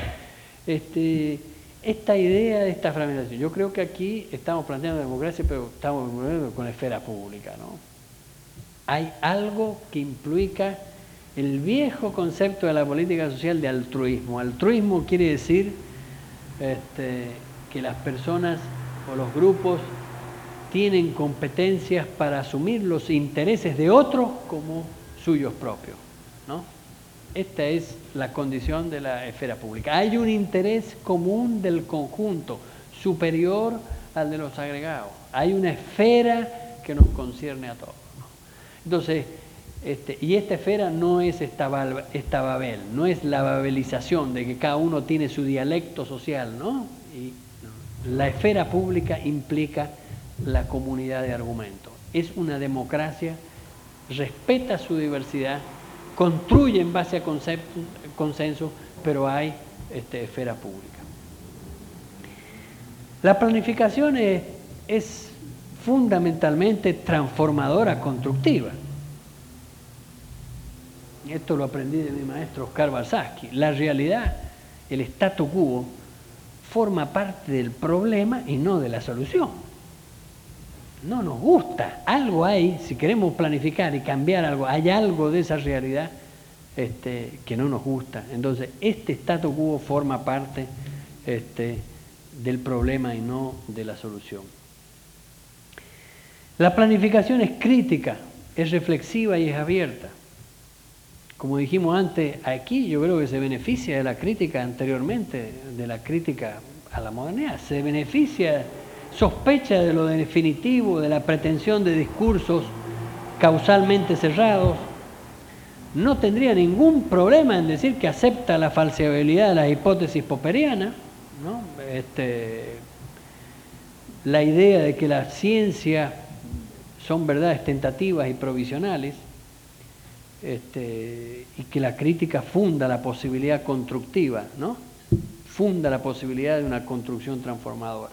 Este, esta idea de esta fragmentación, yo creo que aquí estamos planteando democracia, pero estamos con la esfera pública, ¿no? Hay algo que implica el viejo concepto de la política social de altruismo. Altruismo quiere decir este, que las personas o los grupos tienen competencias para asumir los intereses de otros como suyos propios, ¿no? Esta es la condición de la esfera pública. Hay un interés común del conjunto, superior al de los agregados. Hay una esfera que nos concierne a todos, ¿no? Entonces, este, y esta esfera no es esta, esta Babel, no es la babelización de que cada uno tiene su dialecto social, ¿no? Y la esfera pública implica la comunidad de argumentos. Es una democracia, respeta su diversidad, construye en base a conceptos, consenso, pero hay este, esfera pública. La planificación es, es fundamentalmente transformadora, constructiva. Esto lo aprendí de mi maestro Oscar Barsaski. La realidad, el statu quo, forma parte del problema y no de la solución. No nos gusta, algo hay, si queremos planificar y cambiar algo, hay algo de esa realidad este, que no nos gusta. Entonces, este statu quo forma parte este, del problema y no de la solución. La planificación es crítica, es reflexiva y es abierta. Como dijimos antes, aquí yo creo que se beneficia de la crítica anteriormente, de la crítica a la modernidad, se beneficia, sospecha de lo definitivo, de la pretensión de discursos causalmente cerrados, no tendría ningún problema en decir que acepta la falseabilidad de las hipótesis popperianas, ¿no? Este, la idea de que la ciencia son verdades tentativas y provisionales, este, y que la crítica funda la posibilidad constructiva, ¿no? Funda la posibilidad de una construcción transformadora.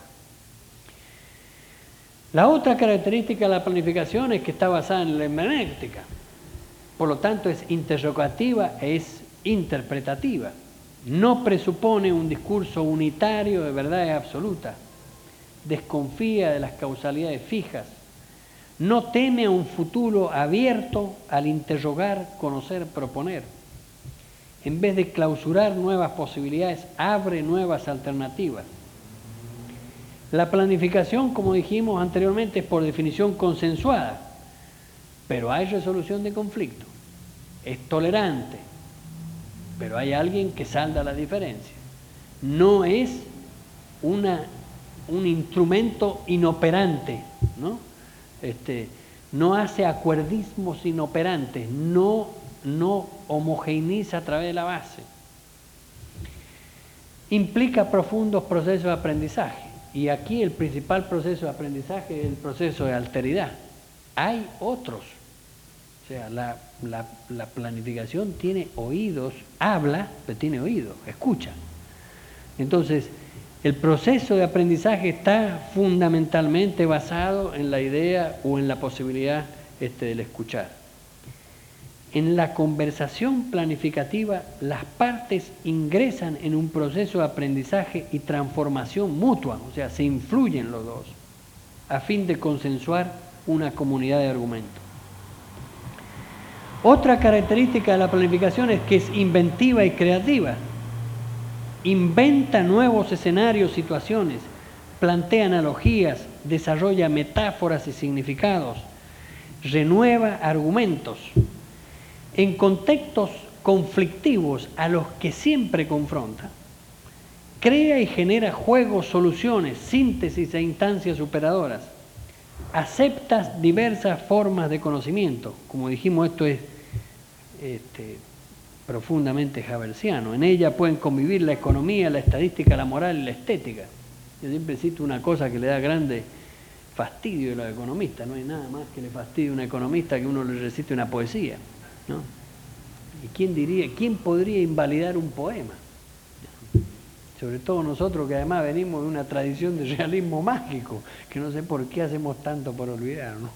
La otra característica de la planificación es que está basada en la hermenéutica, por lo tanto es interrogativa, es interpretativa, no presupone un discurso unitario de verdades absolutas, desconfía de las causalidades fijas, no teme a un futuro abierto al interrogar, conocer, proponer. En vez de clausurar nuevas posibilidades, abre nuevas alternativas. La planificación, como dijimos anteriormente, es por definición consensuada, pero hay resolución de conflicto. Es tolerante, pero hay alguien que salda la diferencia. No es una, un instrumento inoperante, ¿no? Este, no hace acuerdismos inoperantes, no, no homogeneiza a través de la base. implica profundos procesos de aprendizaje. Y aquí el principal proceso de aprendizaje es el proceso de alteridad. Hay otros. O sea, la, la, la planificación tiene oídos, habla, pero tiene oídos, escucha. Entonces, el proceso de aprendizaje está fundamentalmente basado en la idea o en la posibilidad este, del escuchar. En la conversación planificativa, las partes ingresan en un proceso de aprendizaje y transformación mutua, o sea, se influyen los dos, a fin de consensuar una comunidad de argumentos. Otra característica de la planificación es que es inventiva y creativa. Inventa nuevos escenarios, situaciones, plantea analogías, desarrolla metáforas y significados, renueva argumentos. En contextos conflictivos a los que siempre confronta, crea y genera juegos, soluciones, síntesis e instancias superadoras. Acepta diversas formas de conocimiento. Como dijimos, esto es este, profundamente habersiano. En ella pueden convivir la economía, la estadística, la moral y la estética. Yo siempre cito una cosa que le da grande fastidio a los economistas. No hay nada más que le fastidie a un economista que uno le recite una poesía, ¿no? ¿Y quién diría, quién podría invalidar un poema? Sobre todo nosotros que además venimos de una tradición de realismo mágico, que no sé por qué hacemos tanto por olvidar, ¿no?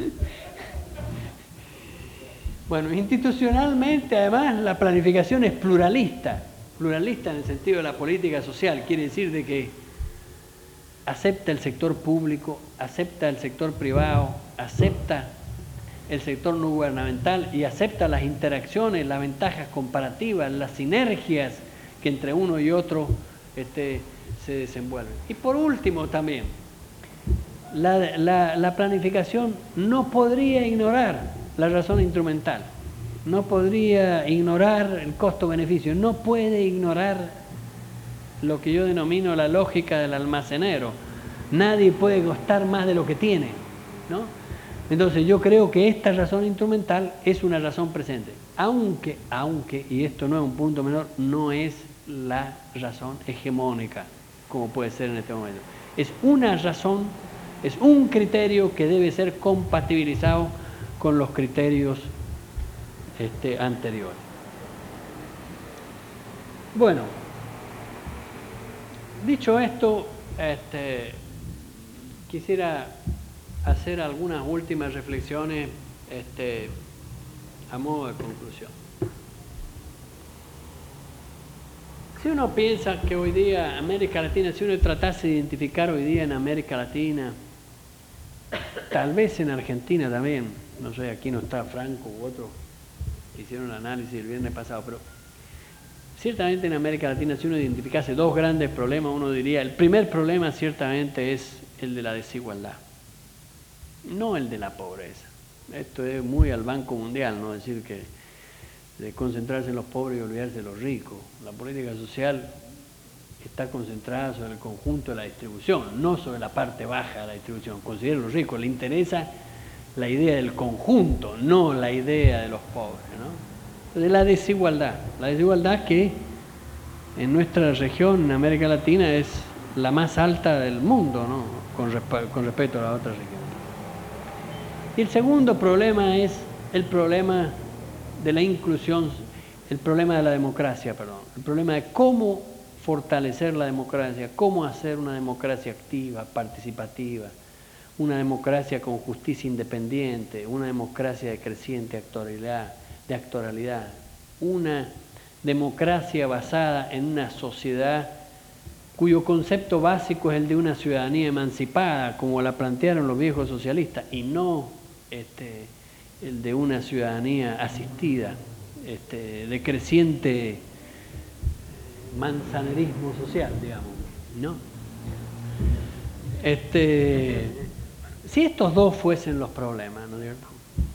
Bueno, institucionalmente además la planificación es pluralista, pluralista en el sentido de la política social, quiere decir de que acepta el sector público, acepta el sector privado, acepta el sector no gubernamental y acepta las interacciones, las ventajas comparativas, las sinergias que entre uno y otro este, se desenvuelven. Y por último también, la, la, la planificación no podría ignorar la razón instrumental, no podría ignorar el costo-beneficio, no puede ignorar lo que yo denomino la lógica del almacenero. Nadie puede costar más de lo que tiene, ¿no? Entonces yo creo que esta razón instrumental es una razón presente, aunque, aunque, y esto no es un punto menor, no es la razón hegemónica, como puede ser en este momento. Es una razón, es un criterio que debe ser compatibilizado con los criterios este, anteriores. Bueno, dicho esto, este, quisiera hacer algunas últimas reflexiones este, a modo de conclusión. Si uno piensa que hoy día América Latina, si uno tratase de identificar hoy día en América Latina, tal vez en Argentina también, no sé, aquí no está Franco u otros que hicieron el análisis el viernes pasado, pero ciertamente en América Latina, si uno identificase dos grandes problemas, uno diría, el primer problema ciertamente es el de la desigualdad, no el de la pobreza. Esto es muy al Banco Mundial, ¿no? Decir que de concentrarse en los pobres y olvidarse de los ricos. La política social está concentrada sobre el conjunto de la distribución, no sobre la parte baja de la distribución. Considera a los ricos, le interesa la idea del conjunto, no la idea de los pobres, ¿no? Entonces, la desigualdad, la desigualdad que en nuestra región, en América Latina, es la más alta del mundo, ¿no? Con, resp- con respecto a las otras regiones. Y el segundo problema es el problema de la inclusión, el problema de la democracia, perdón, el problema de cómo fortalecer la democracia, cómo hacer una democracia activa, participativa, una democracia con justicia independiente, una democracia de creciente actualidad, de actualidad, una democracia basada en una sociedad cuyo concepto básico es el de una ciudadanía emancipada, como la plantearon los viejos socialistas, y no este, el de una ciudadanía asistida, este, de creciente manzanerismo social, digamos, ¿no? Este, si estos dos fuesen los problemas, ¿no es cierto?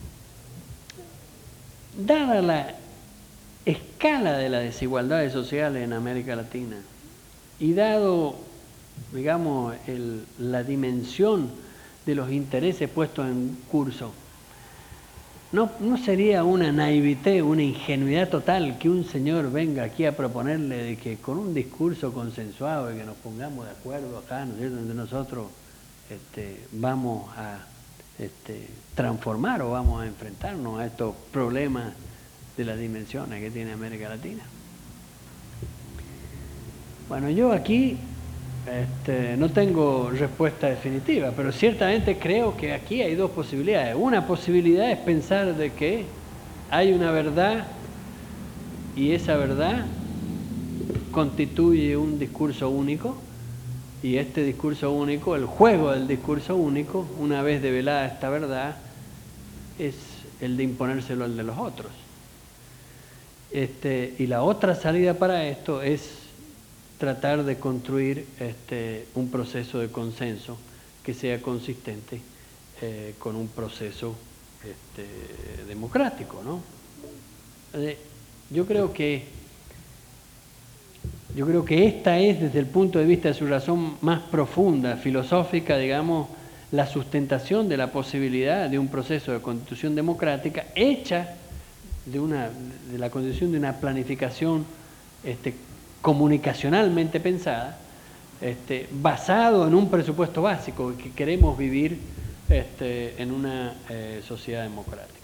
Dada la escala de las desigualdades sociales en América Latina y dado, digamos, el, la dimensión de los intereses puestos en curso, no, no sería una naivete, una ingenuidad total que un señor venga aquí a proponerle de que con un discurso consensuado y que nos pongamos de acuerdo acá, ¿no es cierto?, donde nosotros este, vamos a este, transformar o vamos a enfrentarnos a estos problemas de las dimensiones que tiene América Latina. Bueno, yo aquí este, no tengo respuesta definitiva, pero ciertamente creo que aquí hay dos posibilidades. Una posibilidad es pensar de que hay una verdad y esa verdad constituye un discurso único, y este discurso único, el juego del discurso único, una vez develada esta verdad, es el de imponérselo al de los otros. Este, y la otra salida para esto es tratar de construir este, un proceso de consenso que sea consistente eh, con un proceso este, democrático, ¿no? Eh, yo creo que yo creo que esta es, desde el punto de vista de su razón más profunda, filosófica, digamos, la sustentación de la posibilidad de un proceso de constitución democrática hecha de una de la constitución de una planificación este, comunicacionalmente pensada, este, basado en un presupuesto básico, que queremos vivir este, en una eh, sociedad democrática.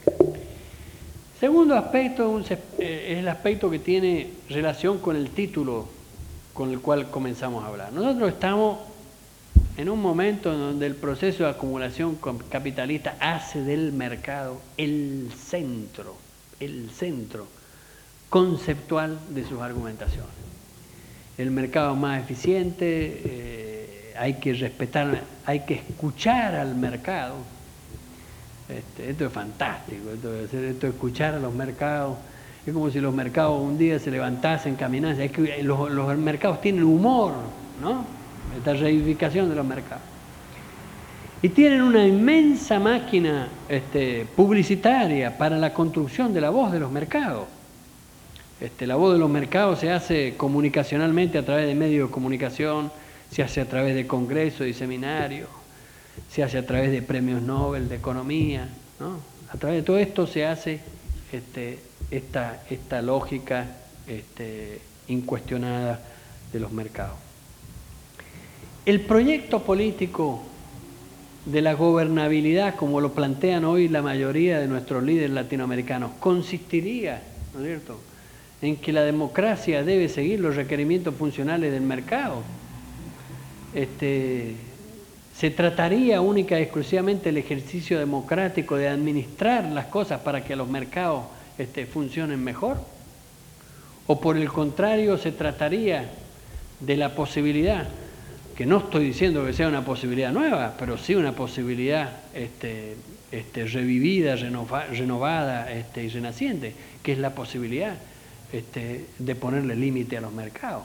Segundo aspecto eh, es el aspecto que tiene relación con el título con el cual comenzamos a hablar. Nosotros estamos en un momento en donde el proceso de acumulación capitalista hace del mercado el centro, el centro conceptual de sus argumentaciones. El mercado más eficiente, eh, hay que respetar, hay que escuchar al mercado. Este, esto es fantástico, esto de, esto de escuchar a los mercados. Es como si los mercados un día se levantasen, caminasen. Es que los, los mercados tienen humor, ¿no? Esta reivindicación de los mercados. Y tienen una inmensa máquina este, publicitaria para la construcción de la voz de los mercados. Este, la voz de los mercados se hace comunicacionalmente a través de medios de comunicación, se hace a través de congresos y seminarios, se hace a través de premios Nobel de economía, ¿no? A través de todo esto se hace este, esta, esta lógica este, incuestionada de los mercados. El proyecto político de la gobernabilidad, como lo plantean hoy la mayoría de nuestros líderes latinoamericanos, consistiría, ¿no es cierto?, en que la democracia debe seguir los requerimientos funcionales del mercado. Este, ¿Se trataría única y exclusivamente el ejercicio democrático de administrar las cosas para que los mercados este, funcionen mejor? ¿O por el contrario se trataría de la posibilidad, que no estoy diciendo que sea una posibilidad nueva, pero sí una posibilidad este, este, revivida, renova, renovada este, y renaciente, que es la posibilidad Este, de ponerle límite a los mercados?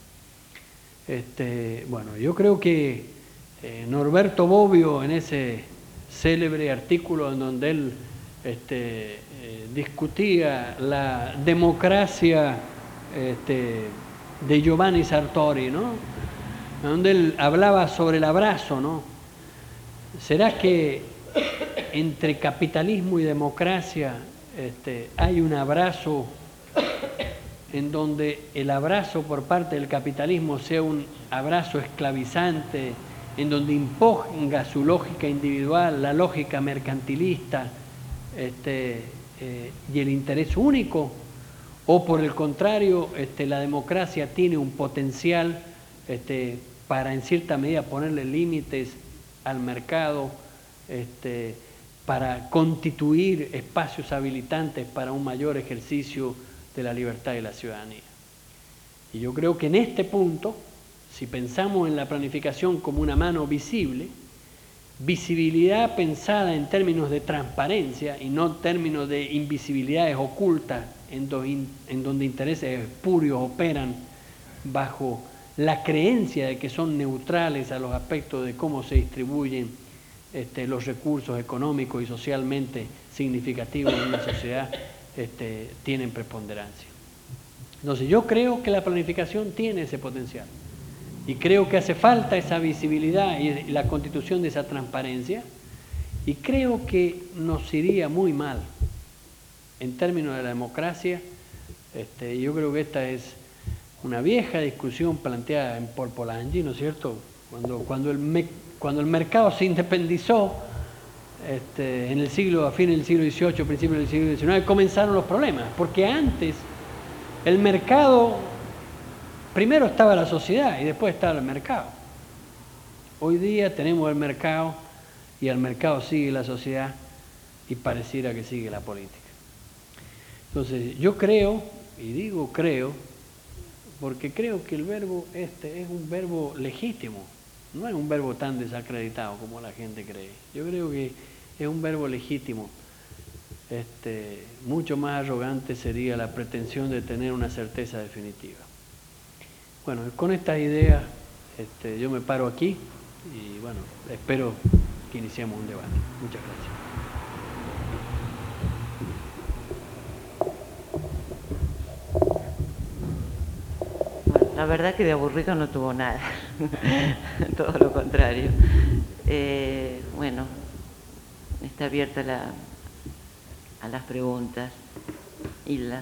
Este, bueno, yo creo que eh, Norberto Bobbio, en ese célebre artículo en donde él este, eh, discutía la democracia este, de Giovanni Sartori, ¿no?, donde él hablaba sobre el abrazo, ¿no? ¿Será que entre capitalismo y democracia este, hay un abrazo en donde el abrazo por parte del capitalismo sea un abrazo esclavizante, en donde imponga su lógica individual, la lógica mercantilista este, eh, y el interés único? ¿O por el contrario, este, la democracia tiene un potencial este, para en cierta medida ponerle límites al mercado, este, para constituir espacios habilitantes para un mayor ejercicio de la libertad y la ciudadanía? Y yo creo que en este punto, si pensamos en la planificación como una mano visible, visibilidad pensada en términos de transparencia y no en términos de invisibilidades ocultas, en, do, en donde intereses espurios operan bajo la creencia de que son neutrales a los aspectos de cómo se distribuyen este, los recursos económicos y socialmente significativos en una sociedad, Este, tienen preponderancia. Entonces yo creo que la planificación tiene ese potencial y creo que hace falta esa visibilidad y la constitución de esa transparencia, Y creo que nos iría muy mal en términos de la democracia. Este, yo creo que esta es una vieja discusión planteada en Paul Polanyi, ¿no es cierto? Cuando, cuando, el, me, cuando el mercado se independizó, este, en el siglo, a fines del siglo dieciocho, principios del siglo diecinueve, comenzaron los problemas, porque antes el mercado, primero estaba la sociedad y después estaba el mercado. Hoy día tenemos el mercado y al mercado sigue la sociedad y pareciera que sigue la política. Entonces, yo creo, y digo creo, porque creo que el verbo este es un verbo legítimo, no es un verbo tan desacreditado como la gente cree. Yo creo que es un verbo legítimo. Este, mucho más arrogante sería la pretensión de tener una certeza definitiva. Bueno, con estas ideas este, yo me paro aquí y bueno, espero que iniciemos un debate. Muchas gracias. La verdad que de aburrido no tuvo nada, todo lo contrario. Eh, bueno, está abierta la, a las preguntas. Hilda.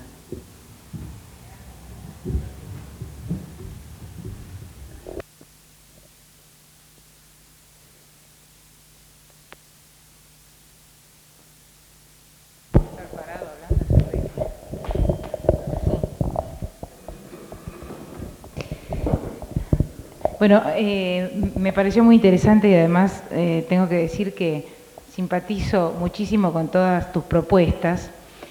Bueno, eh, me pareció muy interesante y además eh, tengo que decir que simpatizo muchísimo con todas tus propuestas,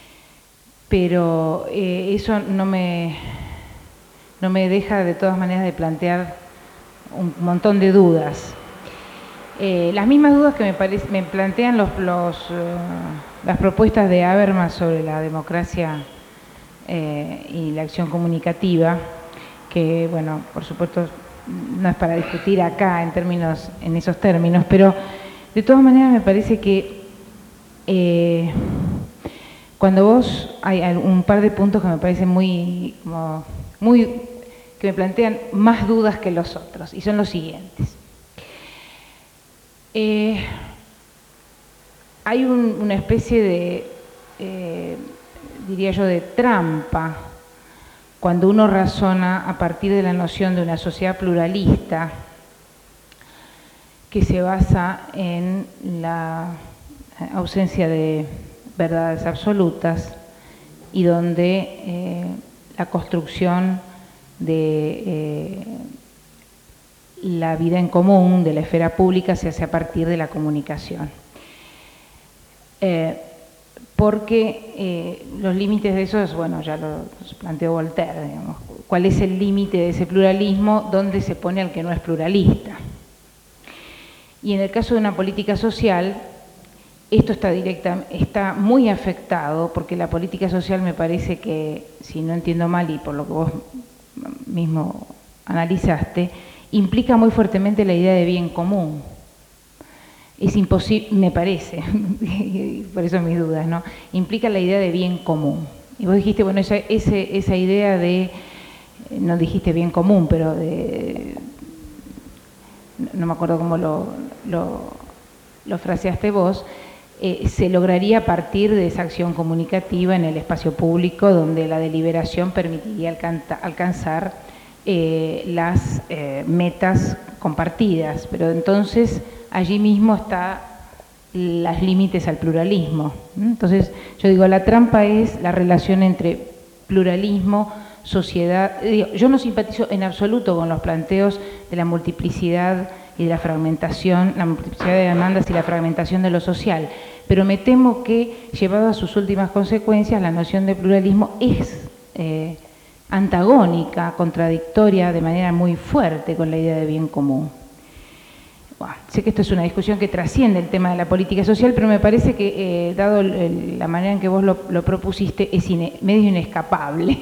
pero eh, eso no me, no me deja de todas maneras de plantear un montón de dudas. Eh, las mismas dudas que me, parece, me plantean los, los, uh, las propuestas de Habermas sobre la democracia eh, y la acción comunicativa, que, bueno, por supuesto, no es para discutir acá en términos, en esos términos, pero de todas maneras me parece que eh, cuando vos hay un par de puntos que me parecen muy, como, muy, que me plantean más dudas que los otros, y son los siguientes. Eh, hay un, una especie de, eh, diría yo, de trampa cuando uno razona a partir de la noción de una sociedad pluralista que se basa en la ausencia de verdades absolutas y donde eh, la construcción de eh, la vida en común, de la esfera pública, se hace a partir de la comunicación. Eh, porque eh, los límites de eso, es, bueno, ya lo planteó Voltaire, digamos, cuál es el límite de ese pluralismo, dónde se pone al que no es pluralista. Y en el caso de una política social, esto está, directa, está muy afectado, porque la política social me parece que, si no entiendo mal y por lo que vos mismo analizaste, implica muy fuertemente la idea de bien común. Es imposible, me parece, por eso mis dudas, ¿no? Implica la idea de bien común. Y vos dijiste, bueno, esa, ese, esa idea de, no dijiste bien común, pero de, no me acuerdo cómo lo, lo, lo fraseaste vos, eh, se lograría a partir de esa acción comunicativa en el espacio público, donde la deliberación permitiría alcanza, alcanzar eh, las eh, metas compartidas, pero entonces allí mismo está los límites al pluralismo. Entonces, yo digo, la trampa es la relación entre pluralismo, sociedad. Yo no simpatizo en absoluto con los planteos de la multiplicidad y de la fragmentación, la multiplicidad de demandas y la fragmentación de lo social, pero me temo que, llevado a sus últimas consecuencias, la noción de pluralismo es eh, antagónica, contradictoria de manera muy fuerte con la idea de bien común. Bueno, sé que esto es una discusión que trasciende el tema de la política social, pero me parece que, eh, dado el, el, la manera en que vos lo, lo propusiste, es ine, medio inescapable.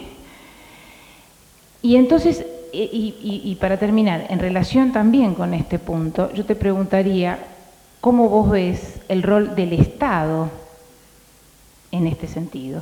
Y entonces, y, y, y para terminar, en relación también con este punto, yo te preguntaría, ¿cómo vos ves el rol del Estado en este sentido?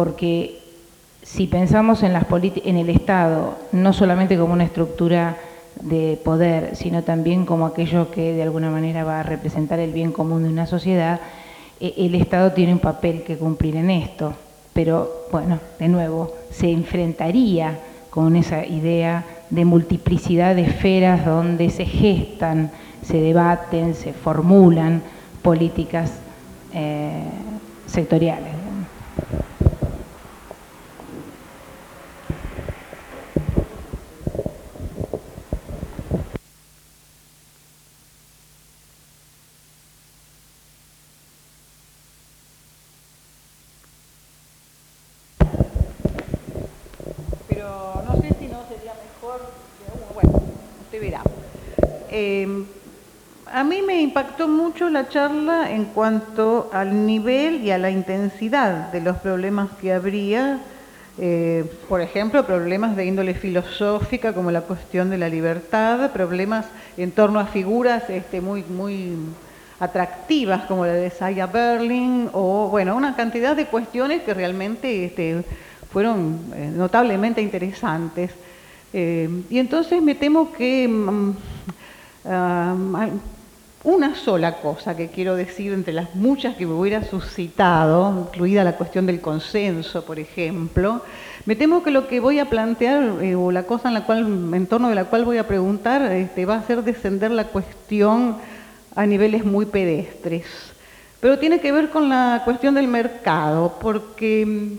Porque si pensamos en, las en el Estado, no solamente como una estructura de poder, sino también como aquello que de alguna manera va a representar el bien común de una sociedad, eh, el Estado tiene un papel que cumplir en esto. Pero, bueno, de nuevo, se enfrentaría con esa idea de multiplicidad de esferas donde se gestan, se debaten, se formulan políticas eh, sectoriales. Pero no sé si no sería mejor, bueno, usted verá. Eh, a mí me impactó mucho la charla en cuanto al nivel y a la intensidad de los problemas que habría, eh, por ejemplo, problemas de índole filosófica como la cuestión de la libertad, problemas en torno a figuras este, muy, muy atractivas como la de Saya Berlin, o bueno, una cantidad de cuestiones que realmente este, fueron eh, notablemente interesantes. Eh, y entonces me temo que um, uh, una sola cosa que quiero decir entre las muchas que me hubiera suscitado, incluida la cuestión del consenso, por ejemplo, me temo que lo que voy a plantear, eh, o la cosa en la cual, en torno de la cual voy a preguntar, este, va a ser descender la cuestión a niveles muy pedestres. Pero tiene que ver con la cuestión del mercado, porque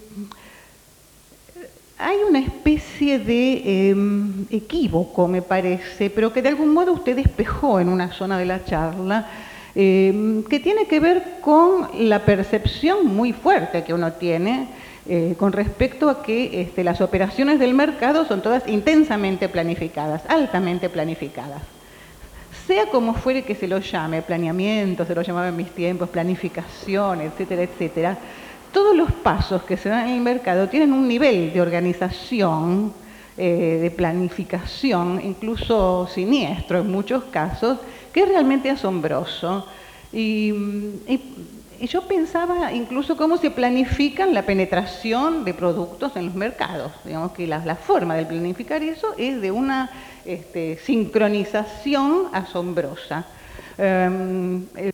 hay una especie de eh, equívoco, me parece, pero que de algún modo usted despejó en una zona de la charla, eh, que tiene que ver con la percepción muy fuerte que uno tiene eh, con respecto a que este, las operaciones del mercado son todas intensamente planificadas, altamente planificadas. Sea como fuere que se lo llame, planeamiento, se lo llamaba en mis tiempos, planificación, etcétera, etcétera, todos los pasos que se dan en el mercado tienen un nivel de organización, eh, de planificación, incluso siniestro en muchos casos, que es realmente asombroso. Y, y, y yo pensaba incluso cómo se planifican la penetración de productos en los mercados. Digamos que la, la forma de planificar eso es de una este, sincronización asombrosa. Um, el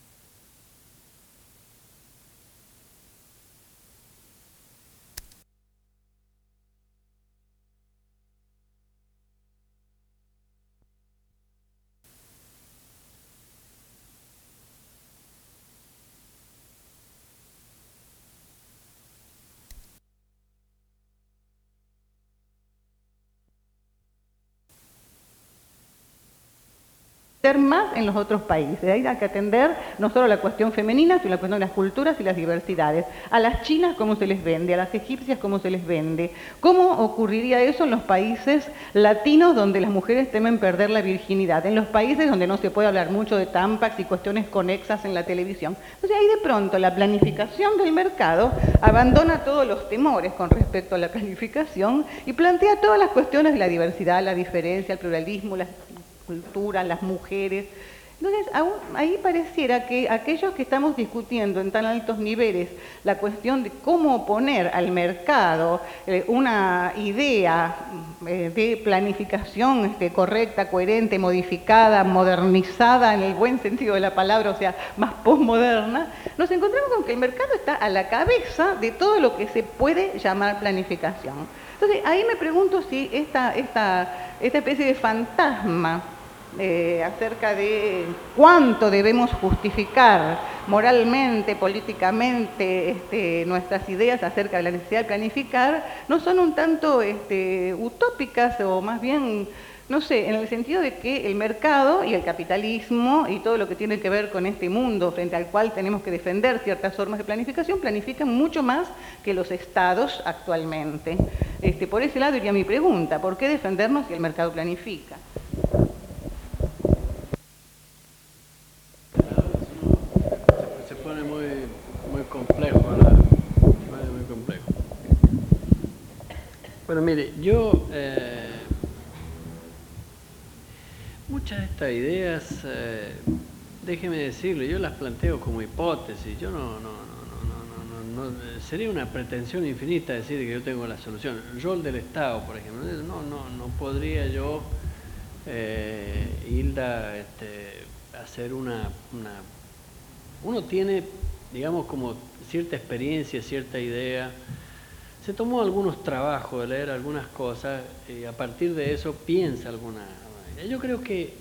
más en los otros países. Hay que atender no solo la cuestión femenina, sino la cuestión de las culturas y las diversidades. A las chinas, cómo se les vende, a las egipcias, cómo se les vende. ¿Cómo ocurriría eso en los países latinos donde las mujeres temen perder la virginidad? En los países donde no se puede hablar mucho de tampax y cuestiones conexas en la televisión. Entonces ahí de pronto la planificación del mercado abandona todos los temores con respecto a la planificación y plantea todas las cuestiones de la diversidad, la diferencia, el pluralismo, las cultura, las mujeres. Entonces, aún, ahí pareciera que aquellos que estamos discutiendo en tan altos niveles la cuestión de cómo poner al mercado eh, una idea eh, de planificación este, correcta, coherente, modificada, modernizada en el buen sentido de la palabra, o sea, más posmoderna, nos encontramos con que el mercado está a la cabeza de todo lo que se puede llamar planificación. Entonces, ahí me pregunto si esta, esta, esta especie de fantasma Eh, acerca de cuánto debemos justificar moralmente, políticamente, este, nuestras ideas acerca de la necesidad de planificar, no son un tanto este, utópicas o más bien, no sé, en el sentido de que el mercado y el capitalismo y todo lo que tiene que ver con este mundo frente al cual tenemos que defender ciertas formas de planificación, planifican mucho más que los estados actualmente. Este, por ese lado iría mi pregunta, ¿por qué defendernos si el mercado planifica? Muy, muy complejo, ¿verdad? Muy, muy complejo. Bueno, mire, yo eh, muchas de estas ideas, eh, déjeme decirle, yo las planteo como hipótesis. Yo no, no, no, no, no, no, no, sería una pretensión infinita decir que yo tengo la solución. El rol del Estado, por ejemplo, no, no, no podría yo eh, Hilda, este, hacer una, una... Uno tiene, digamos, como cierta experiencia, cierta idea. Se tomó algunos trabajos de leer algunas cosas y a partir de eso piensa alguna... Yo creo que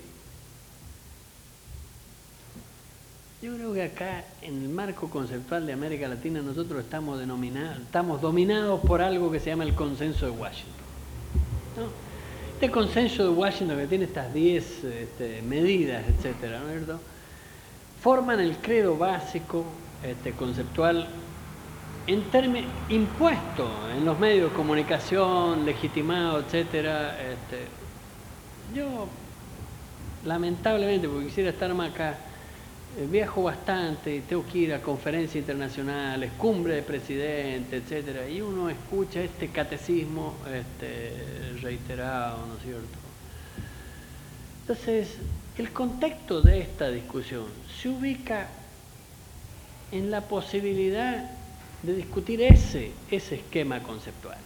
Yo creo que acá, en el marco conceptual de América Latina, nosotros estamos, denominados, estamos dominados por algo que se llama el consenso de Washington, ¿no? Este consenso de Washington, que tiene estas diez este, medidas, etcétera, ¿no es cierto?, forman el credo básico este, conceptual en términos impuesto en los medios de comunicación, legitimado, etcétera. Este, yo, lamentablemente, porque quisiera estar más acá, viajo bastante y tengo que ir a conferencias internacionales, cumbre de presidentes, etcétera, y uno escucha este catecismo este, reiterado, ¿no es cierto? Entonces, el contexto de esta discusión se ubica en la posibilidad de discutir ese, ese esquema conceptual.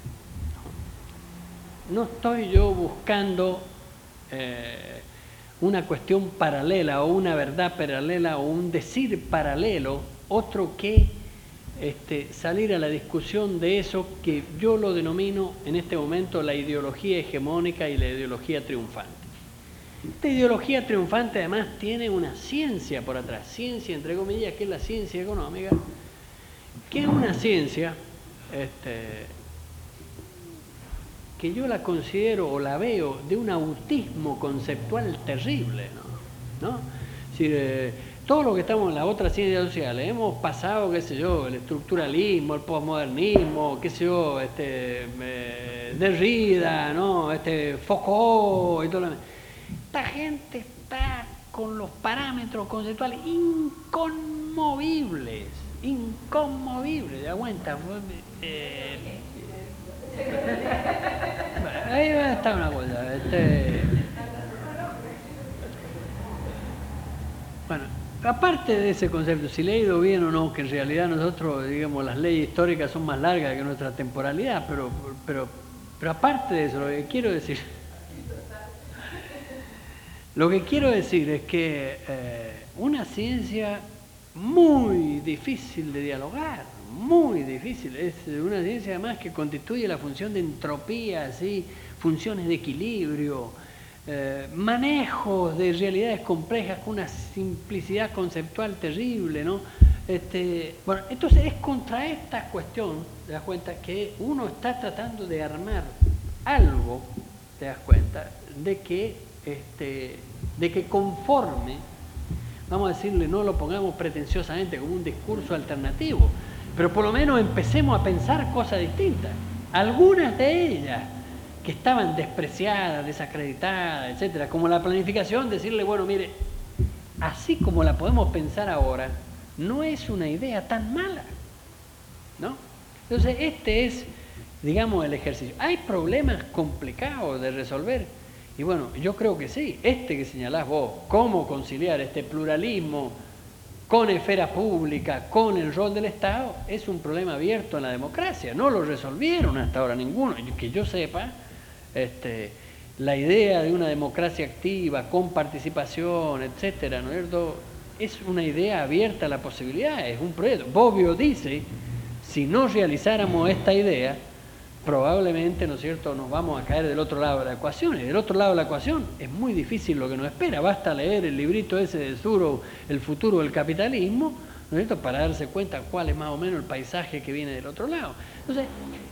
No estoy yo buscando eh, una cuestión paralela o una verdad paralela o un decir paralelo, otro que este, salir a la discusión de eso que yo lo denomino en este momento la ideología hegemónica y la ideología triunfante. Esta ideología triunfante además tiene una ciencia por atrás, ciencia entre comillas, que es la ciencia económica, que es una ciencia este, que yo la considero o la veo de un autismo conceptual terrible, ¿no? ¿No? Es decir, eh, todo lo que estamos en las otras ciencias sociales, hemos pasado, qué sé yo, el estructuralismo, el posmodernismo, qué sé yo, este, eh, Derrida, ¿no? Este, Foucault y todo lo demás. Esta gente está con los parámetros conceptuales inconmovibles, inconmovibles, ¿te cuenta? Eh, Bueno, ahí va a estar una cosa. Este... Bueno, aparte de ese concepto, si le ha ido bien o no, que en realidad nosotros, digamos, las leyes históricas son más largas que nuestra temporalidad, pero, pero, pero aparte de eso, lo que quiero decir, lo que quiero decir es que eh, una ciencia muy difícil de dialogar, muy difícil, es una ciencia además que constituye la función de entropía, ¿sí? Funciones de equilibrio, eh, manejos de realidades complejas con una simplicidad conceptual terrible, ¿no? Este, bueno, entonces es contra esta cuestión, te das cuenta, que uno está tratando de armar algo, te das cuenta, de que, este, de que conforme, vamos a decirle, no lo pongamos pretenciosamente como un discurso alternativo, pero por lo menos empecemos a pensar cosas distintas. Algunas de ellas que estaban despreciadas, desacreditadas, etcétera, como la planificación, decirle, bueno, mire, así como la podemos pensar ahora, no es una idea tan mala, ¿no? Entonces, este es, digamos, el ejercicio. ¿Hay problemas complicados de resolver? Y bueno, yo creo que sí. Este que señalás vos, cómo conciliar este pluralismo con esfera pública, con el rol del Estado, es un problema abierto en la democracia. No lo resolvieron hasta ahora ninguno. Que yo sepa, este, la idea de una democracia activa, con participación, etcétera, ¿no es cierto?, es una idea abierta a la posibilidad, es un proyecto. Bobbio dice, si no realizáramos esta idea, probablemente, ¿no es cierto?, nos vamos a caer del otro lado de la ecuación, y del otro lado de la ecuación es muy difícil lo que nos espera. Basta leer el librito ese de Thoreau, El futuro del capitalismo, ¿no es cierto?, para darse cuenta cuál es más o menos el paisaje que viene del otro lado. Entonces,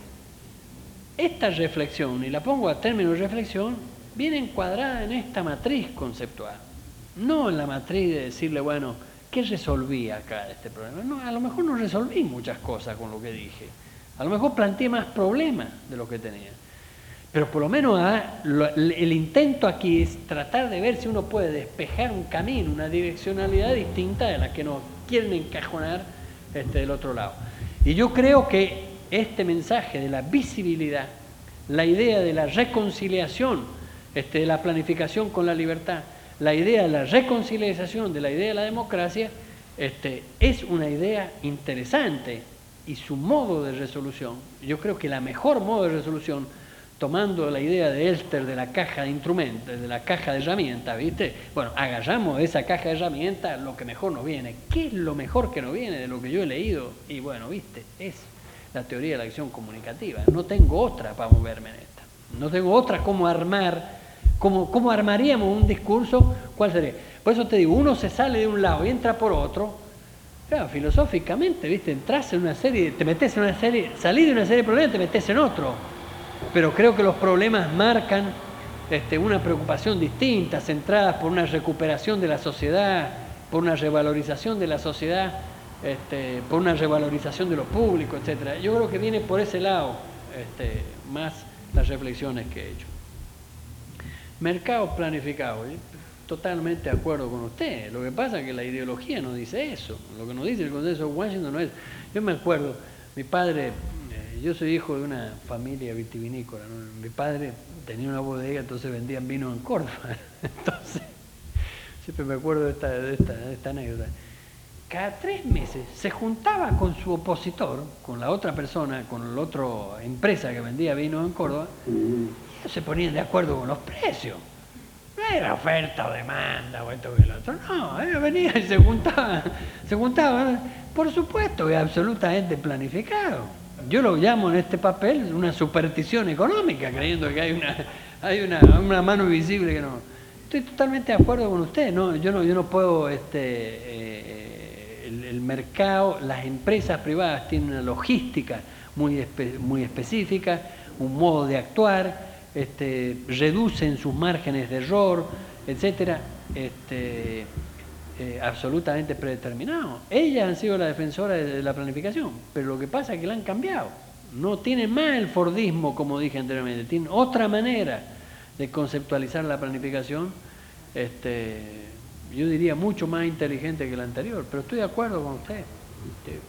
esta reflexión, y la pongo a término de reflexión, viene encuadrada en esta matriz conceptual, no en la matriz de decirle, bueno, ¿qué resolví acá de este problema? No, a lo mejor no resolví muchas cosas con lo que dije. A lo mejor planteé más problemas de lo que tenía. Pero por lo menos ah, lo, el intento aquí es tratar de ver si uno puede despejar un camino, una direccionalidad distinta de la que nos quieren encajonar este, del otro lado. Y yo creo que este mensaje de la visibilidad, la idea de la reconciliación, este, de la planificación con la libertad, la idea de la reconciliación de la idea de la democracia, este, es una idea interesante. Y su modo de resolución, yo creo que la mejor modo de resolución tomando la idea de Elster de la caja de instrumentos, de la caja de herramientas, ¿viste? Bueno, agarramos de esa caja de herramientas lo que mejor nos viene. ¿Qué es lo mejor que nos viene de lo que yo he leído? Y bueno, ¿viste? Es la teoría de la acción comunicativa. No tengo otra para moverme en esta. No tengo otra cómo armar, cómo, cómo armaríamos un discurso, ¿cuál sería? Por eso te digo, uno se sale de un lado y entra por otro. Claro, filosóficamente, ¿viste? Entras en una serie, te metes en una serie, salís de una serie de problemas y te metes en otro. Pero creo que los problemas marcan este, una preocupación distinta, centradas por una recuperación de la sociedad, por una revalorización de la sociedad, este, por una revalorización de lo público, etcétera. Yo creo que viene por ese lado este, más las reflexiones que he hecho. Mercado planificado, ¿eh? Totalmente de acuerdo con usted. Lo que pasa es que la ideología no dice eso. Lo que nos dice el Consenso de Washington no es... Yo me acuerdo, mi padre... Yo soy hijo de una familia vitivinícola, ¿no? Mi padre tenía una bodega, entonces vendían vino en Córdoba. Entonces, siempre me acuerdo de esta, de esta, de esta anécdota. Cada tres meses se juntaba con su opositor, con la otra persona, con la otra empresa que vendía vino en Córdoba, y ellos se ponían de acuerdo con los precios. No era oferta o demanda o esto que lo otro, no, ellos venían y se juntaban, se juntaban, por supuesto, es absolutamente planificado. Yo lo llamo en este papel una superstición económica, creyendo que hay una, hay una, una mano invisible que no. Estoy totalmente de acuerdo con usted, no, yo no, yo no puedo, este, eh, el, el mercado, las empresas privadas tienen una logística muy, espe, muy específica, un modo de actuar, este, reducen sus márgenes de error, etcétera. Este, Eh, absolutamente predeterminado. Ellas han sido las defensoras de la planificación, pero lo que pasa es que la han cambiado. No tienen más el Fordismo, como dije anteriormente, tienen otra manera de conceptualizar la planificación, este, yo diría mucho más inteligente que la anterior, pero estoy de acuerdo con usted. Este,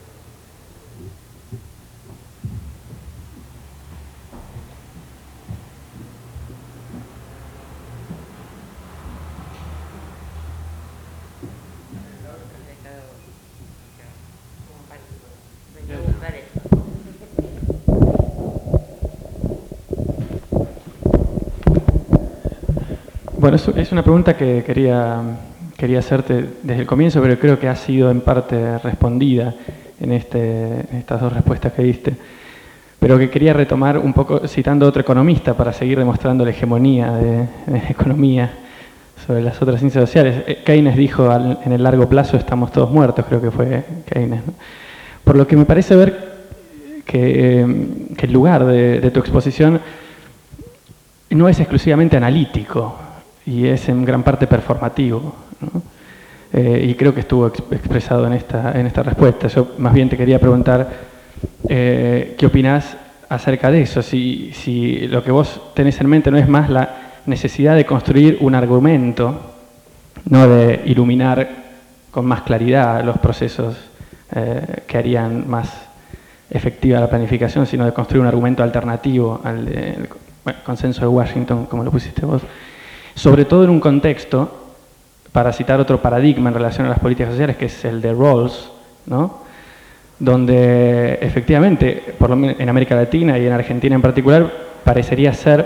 Bueno, es una pregunta que quería, quería hacerte desde el comienzo, pero creo que ha sido en parte respondida en, este, en estas dos respuestas que diste. Pero que quería retomar un poco citando a otro economista para seguir demostrando la hegemonía de, de la economía sobre las otras ciencias sociales. Keynes dijo, al, en el largo plazo estamos todos muertos, creo que fue Keynes, ¿no? Por lo que me parece ver que, que el lugar de, de tu exposición no es exclusivamente analítico, y es en gran parte performativo, ¿no? Eh, y creo que estuvo ex expresado en esta, en esta respuesta. Yo más bien te quería preguntar eh, qué opinás acerca de eso, si, si lo que vos tenés en mente no es más la necesidad de construir un argumento, no de iluminar con más claridad los procesos eh, que harían más efectiva la planificación, sino de construir un argumento alternativo al de, el, bueno, Consenso de Washington, como lo pusiste vos. Sobre todo en un contexto, para citar otro paradigma en relación a las políticas sociales, que es el de Rawls, ¿no? Donde efectivamente, por lo menos en América Latina y en Argentina en particular, parecería ser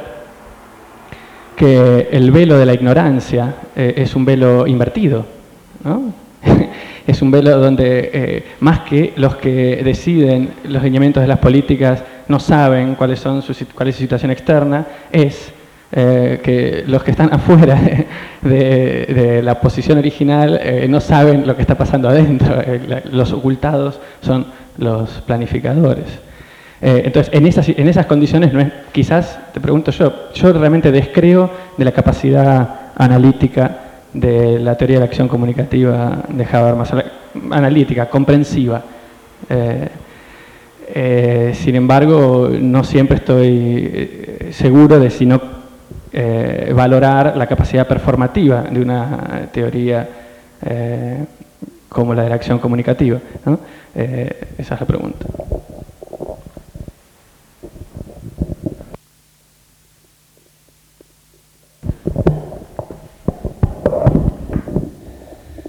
que el velo de la ignorancia eh, es un velo invertido, ¿no? Es un velo donde eh, más que los que deciden los lineamientos de las políticas no saben cuáles son su, cuál es su situación externa, es Eh, que los que están afuera de, de, de la posición original eh, no saben lo que está pasando adentro. Eh, la, los ocultados son los planificadores. Eh, entonces, en esas, en esas condiciones, no es, quizás, te pregunto yo, yo realmente descreo de la capacidad analítica de la teoría de la acción comunicativa de Habermas, analítica, comprensiva. Eh, eh, sin embargo, no siempre estoy seguro de si no Eh, valorar la capacidad performativa de una teoría eh, como la de la acción comunicativa, ¿no? Eh, esa es la pregunta.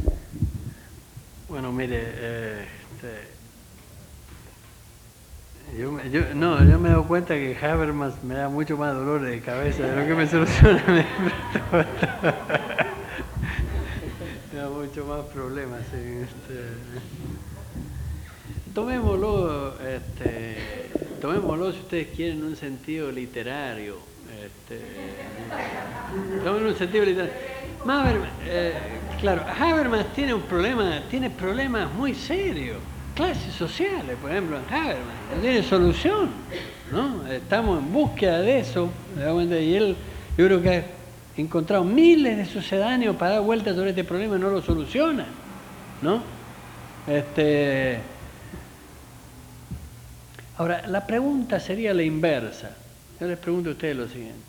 Bueno, mire, eh, este, Yo, me- yo, no, yo me he dado cuenta que Habermas me da mucho más dolor de cabeza de lo que me soluciona. Me, me da mucho más problemas. Sí, este. Tomémoslo, este, tomémoslo si ustedes quieren en un sentido literario. Este, tomémoslo en un sentido literario. Habermas, eh, claro, Habermas tiene un problema, tiene problemas muy serios. Clases sociales, por ejemplo, en Habermas, no tiene solución, ¿no? Estamos en búsqueda de eso, y él, yo creo que ha encontrado miles de sucedáneos para dar vueltas sobre este problema y no lo soluciona, ¿no? Este, ahora, la pregunta sería la inversa. Yo les pregunto a ustedes lo siguiente.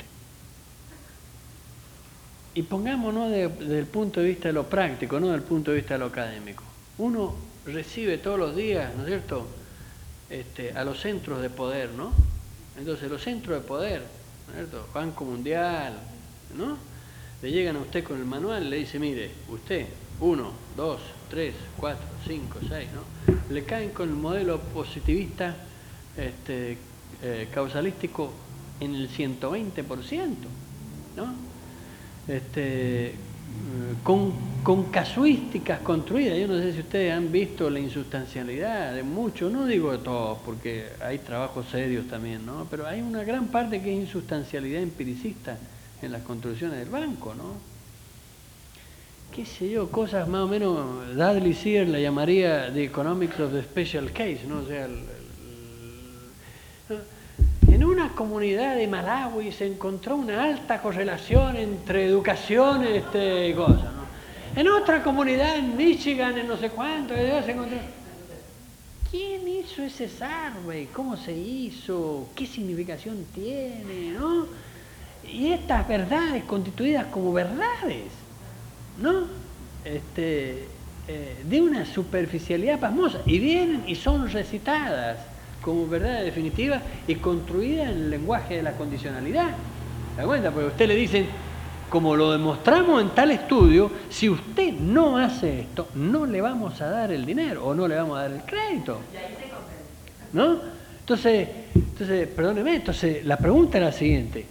Y pongámonos de- desde el punto de vista de lo práctico, no desde el punto de vista de lo académico. Uno recibe todos los días, ¿no es cierto?, este, a los centros de poder, ¿no? Entonces, los centros de poder, ¿no es cierto?, Banco Mundial, ¿no?, le llegan a usted con el manual y le dice, mire, usted, uno, dos, tres, cuatro, cinco, seis, ¿no?, le caen con el modelo positivista este, eh, causalístico en el ciento veinte por ciento, ¿no? Este, con, con casuísticas construidas. Yo no sé si ustedes han visto la insustancialidad de muchos, no digo de todos, porque hay trabajos serios también, ¿no? Pero hay una gran parte que es insustancialidad empiricista en las construcciones del banco, ¿no? Qué sé yo, cosas más o menos, Dudley Sears la llamaría The Economics of the Special Case, ¿no? O sea, el, el, en una comunidad de Malawi se encontró una alta correlación entre educación este, y cosas, ¿no? En otra comunidad en Michigan, en no sé cuánto, se encontró. ¿Quién hizo ese survey? ¿Cómo se hizo? ¿Qué significación tiene? ¿No? Y estas verdades constituidas como verdades, ¿no? Este, eh, de una superficialidad pasmosa. Y vienen y son recitadas como verdad definitiva y construida en el lenguaje de la condicionalidad. ¿Se da cuenta? Porque a usted le dicen, como lo demostramos en tal estudio, si usted no hace esto, no le vamos a dar el dinero o no le vamos a dar el crédito. ¿No? Entonces, entonces, perdóneme, entonces la pregunta es la siguiente.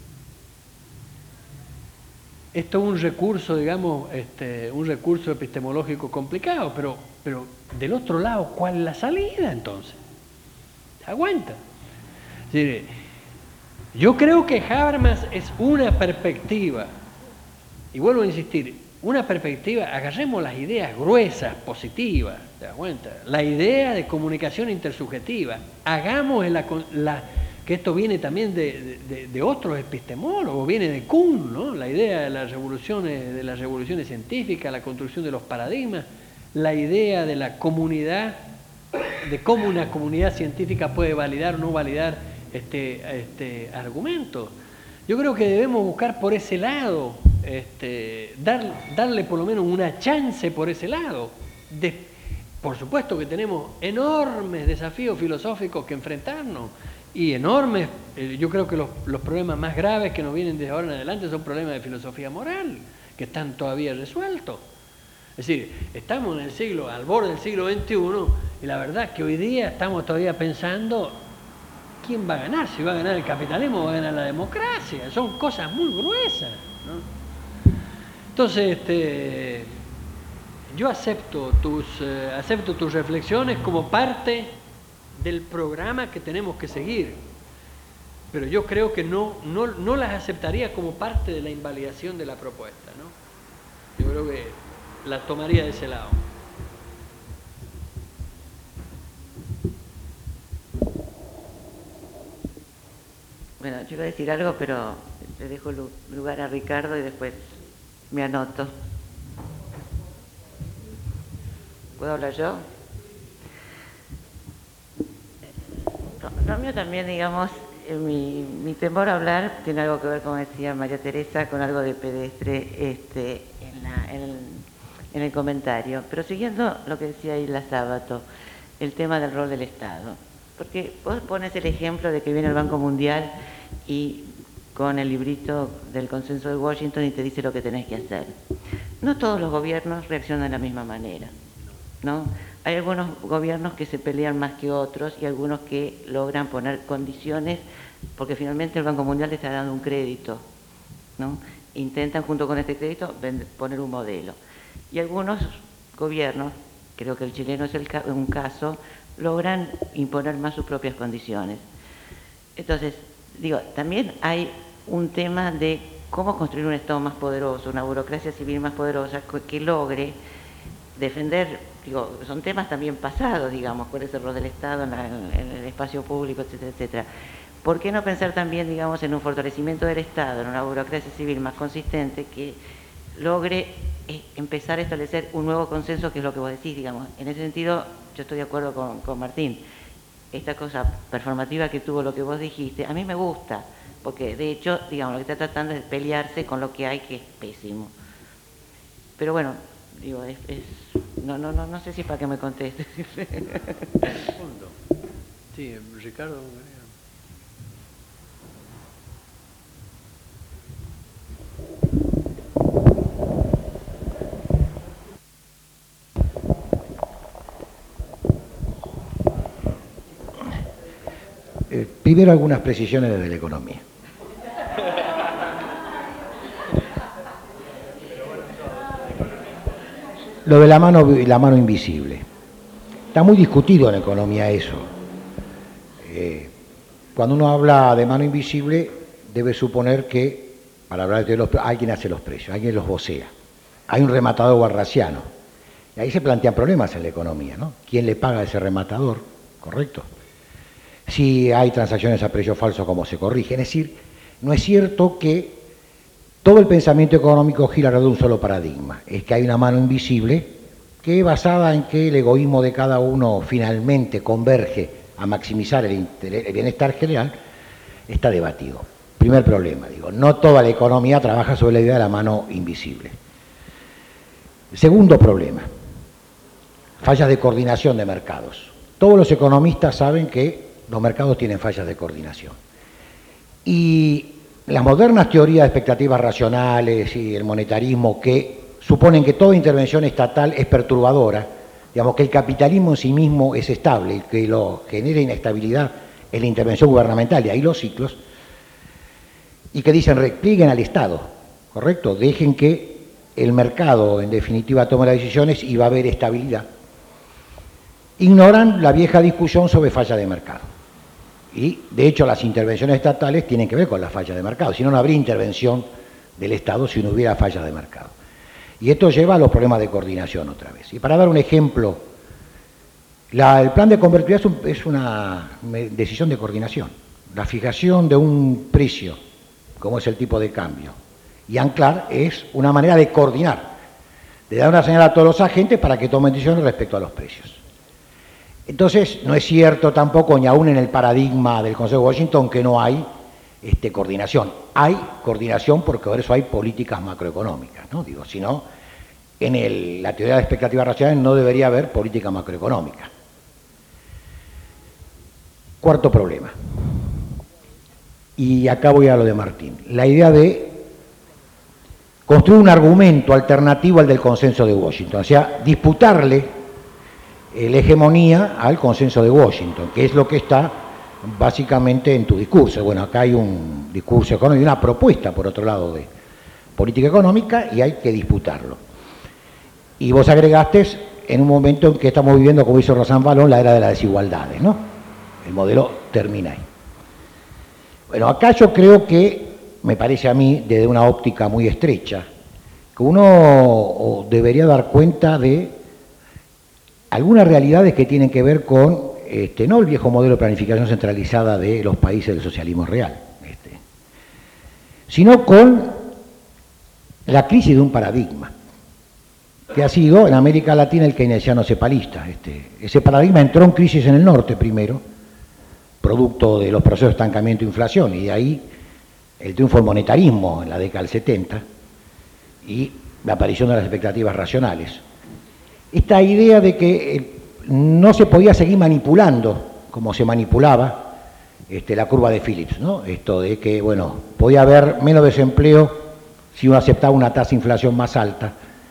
Esto es un recurso, digamos, este, un recurso epistemológico complicado, pero, pero del otro lado, ¿cuál es la salida entonces? Aguanta. Es decir, yo creo que Habermas es una perspectiva, y vuelvo a insistir, una perspectiva, agarremos las ideas gruesas, positivas, ¿te das cuenta? La idea de comunicación intersubjetiva, hagamos la, la, que esto viene también de, de, de otros epistemólogos, viene de Kuhn, ¿no? La idea de las revoluciones, de las revoluciones científicas, la construcción de los paradigmas, la idea de la comunidad, de cómo una comunidad científica puede validar o no validar este, este argumento. Yo creo que debemos buscar por ese lado, este, dar, darle por lo menos una chance por ese lado. De, por supuesto que tenemos enormes desafíos filosóficos que enfrentarnos y enormes, eh, yo creo que los, los problemas más graves que nos vienen desde ahora en adelante son problemas de filosofía moral, que están todavía resueltos. Es decir, estamos en el siglo, al borde del siglo veintiuno, y la verdad es que hoy día estamos todavía pensando quién va a ganar, si va a ganar el capitalismo o va a ganar la democracia. Son cosas muy gruesas, ¿no? Entonces, este, yo acepto tus, eh, acepto tus reflexiones como parte del programa que tenemos que seguir, pero yo creo que no, no, no las aceptaría como parte de la invalidación de la propuesta, ¿no? Yo creo que las tomaría de ese lado. Bueno, yo iba a decir algo, pero le dejo lugar a Ricardo y después me anoto. ¿Puedo hablar yo? Lo mío también, digamos, eh, mi, mi temor a hablar tiene algo que ver, como decía María Teresa, con algo de pedestre este, en, la, en, el, en el comentario. Pero siguiendo lo que decía Isla Sábato, el tema del rol del Estado. Porque vos pones el ejemplo de que viene el Banco Mundial y con el librito del consenso de Washington y te dice lo que tenés que hacer. No todos los gobiernos reaccionan de la misma manera, ¿no? Hay algunos gobiernos que se pelean más que otros y algunos que logran poner condiciones, porque finalmente el Banco Mundial le está dando un crédito, ¿no? Intentan junto con este crédito poner un modelo. Y algunos gobiernos, creo que el chileno es el, un caso, logran imponer más sus propias condiciones. Entonces, digo, también hay un tema de cómo construir un Estado más poderoso, una burocracia civil más poderosa que logre defender, digo, son temas también pasados, digamos, cuál es el rol del Estado en, la, en el espacio público, etcétera, etcétera. ¿Por qué no pensar también, digamos, en un fortalecimiento del Estado, en una burocracia civil más consistente que logre eh, empezar a establecer un nuevo consenso, que es lo que vos decís, digamos? En ese sentido, yo estoy de acuerdo con, con Martín. Esta cosa performativa que tuvo lo que vos dijiste, a mí me gusta, porque de hecho, digamos, lo que está tratando es pelearse con lo que hay, que es pésimo. Pero bueno, digo, es, es no, no, no, no sé si es para que me contestes. Sí, Ricardo. Eh, primero algunas precisiones desde la economía. Lo de la mano, la mano invisible. Está muy discutido en economía eso. Eh, cuando uno habla de mano invisible, debe suponer que, para hablar de los alguien hace los precios, alguien los vocea. Hay un rematador guarrasiano. Y ahí se plantean problemas en la economía, ¿no? ¿Quién le paga a ese rematador? ¿Correcto? Si hay transacciones a precio falso, ¿cómo se corrigen? Es decir, no es cierto que todo el pensamiento económico gira alrededor de un solo paradigma. Es que hay una mano invisible que, basada en que el egoísmo de cada uno finalmente converge a maximizar el, el bienestar general, está debatido. Primer problema, digo, no toda la economía trabaja sobre la idea de la mano invisible. Segundo problema, fallas de coordinación de mercados. Todos los economistas saben que los mercados tienen fallas de coordinación. Y las modernas teorías de expectativas racionales y el monetarismo, que suponen que toda intervención estatal es perturbadora, digamos que el capitalismo en sí mismo es estable, y que lo genera inestabilidad es la intervención gubernamental, y ahí los ciclos, y que dicen replieguen al Estado, ¿correcto? Dejen que el mercado, en definitiva, tome las decisiones y va a haber estabilidad. Ignoran la vieja discusión sobre falla de mercado. Y, de hecho, las intervenciones estatales tienen que ver con la falla de mercado. Si no, no habría intervención del Estado si no hubiera falla de mercado. Y esto lleva a los problemas de coordinación otra vez. Y para dar un ejemplo, la, el plan de convertibilidad es, un, es una decisión de coordinación. La fijación de un precio, como es el tipo de cambio, y anclar es una manera de coordinar, de dar una señal a todos los agentes para que tomen decisiones respecto a los precios. Entonces, no es cierto tampoco, ni aún en el paradigma del Consejo de Washington, que no hay este, coordinación. Hay coordinación porque por eso hay políticas macroeconómicas, ¿no? Digo, si no, en el, la teoría de expectativas racionales no debería haber política macroeconómica. Cuarto problema. Y acá voy a lo de Martín. La idea de construir un argumento alternativo al del consenso de Washington, o sea, disputarle la hegemonía al consenso de Washington, que es lo que está básicamente en tu discurso. Bueno, acá hay un discurso económico y una propuesta, por otro lado, de política económica, y hay que disputarlo. Y vos agregaste en un momento en que estamos viviendo, como hizo Rosan Valón, la era de las desigualdades, ¿no? El modelo termina ahí. Bueno, acá yo creo que, me parece a mí, desde una óptica muy estrecha, que uno debería dar cuenta de algunas realidades que tienen que ver con, este, no el viejo modelo de planificación centralizada de los países del socialismo real, este, sino con la crisis de un paradigma, que ha sido en América Latina el keynesiano cepalista. Este, ese paradigma entró en crisis en el norte primero, producto de los procesos de estancamiento e inflación, y de ahí el triunfo del monetarismo en la década del setenta y la aparición de las expectativas racionales. Esta idea de que no se podía seguir manipulando como se manipulaba este, la curva de Phillips, ¿no? Esto de que, bueno, podía haber menos desempleo si uno aceptaba una tasa de inflación más alta,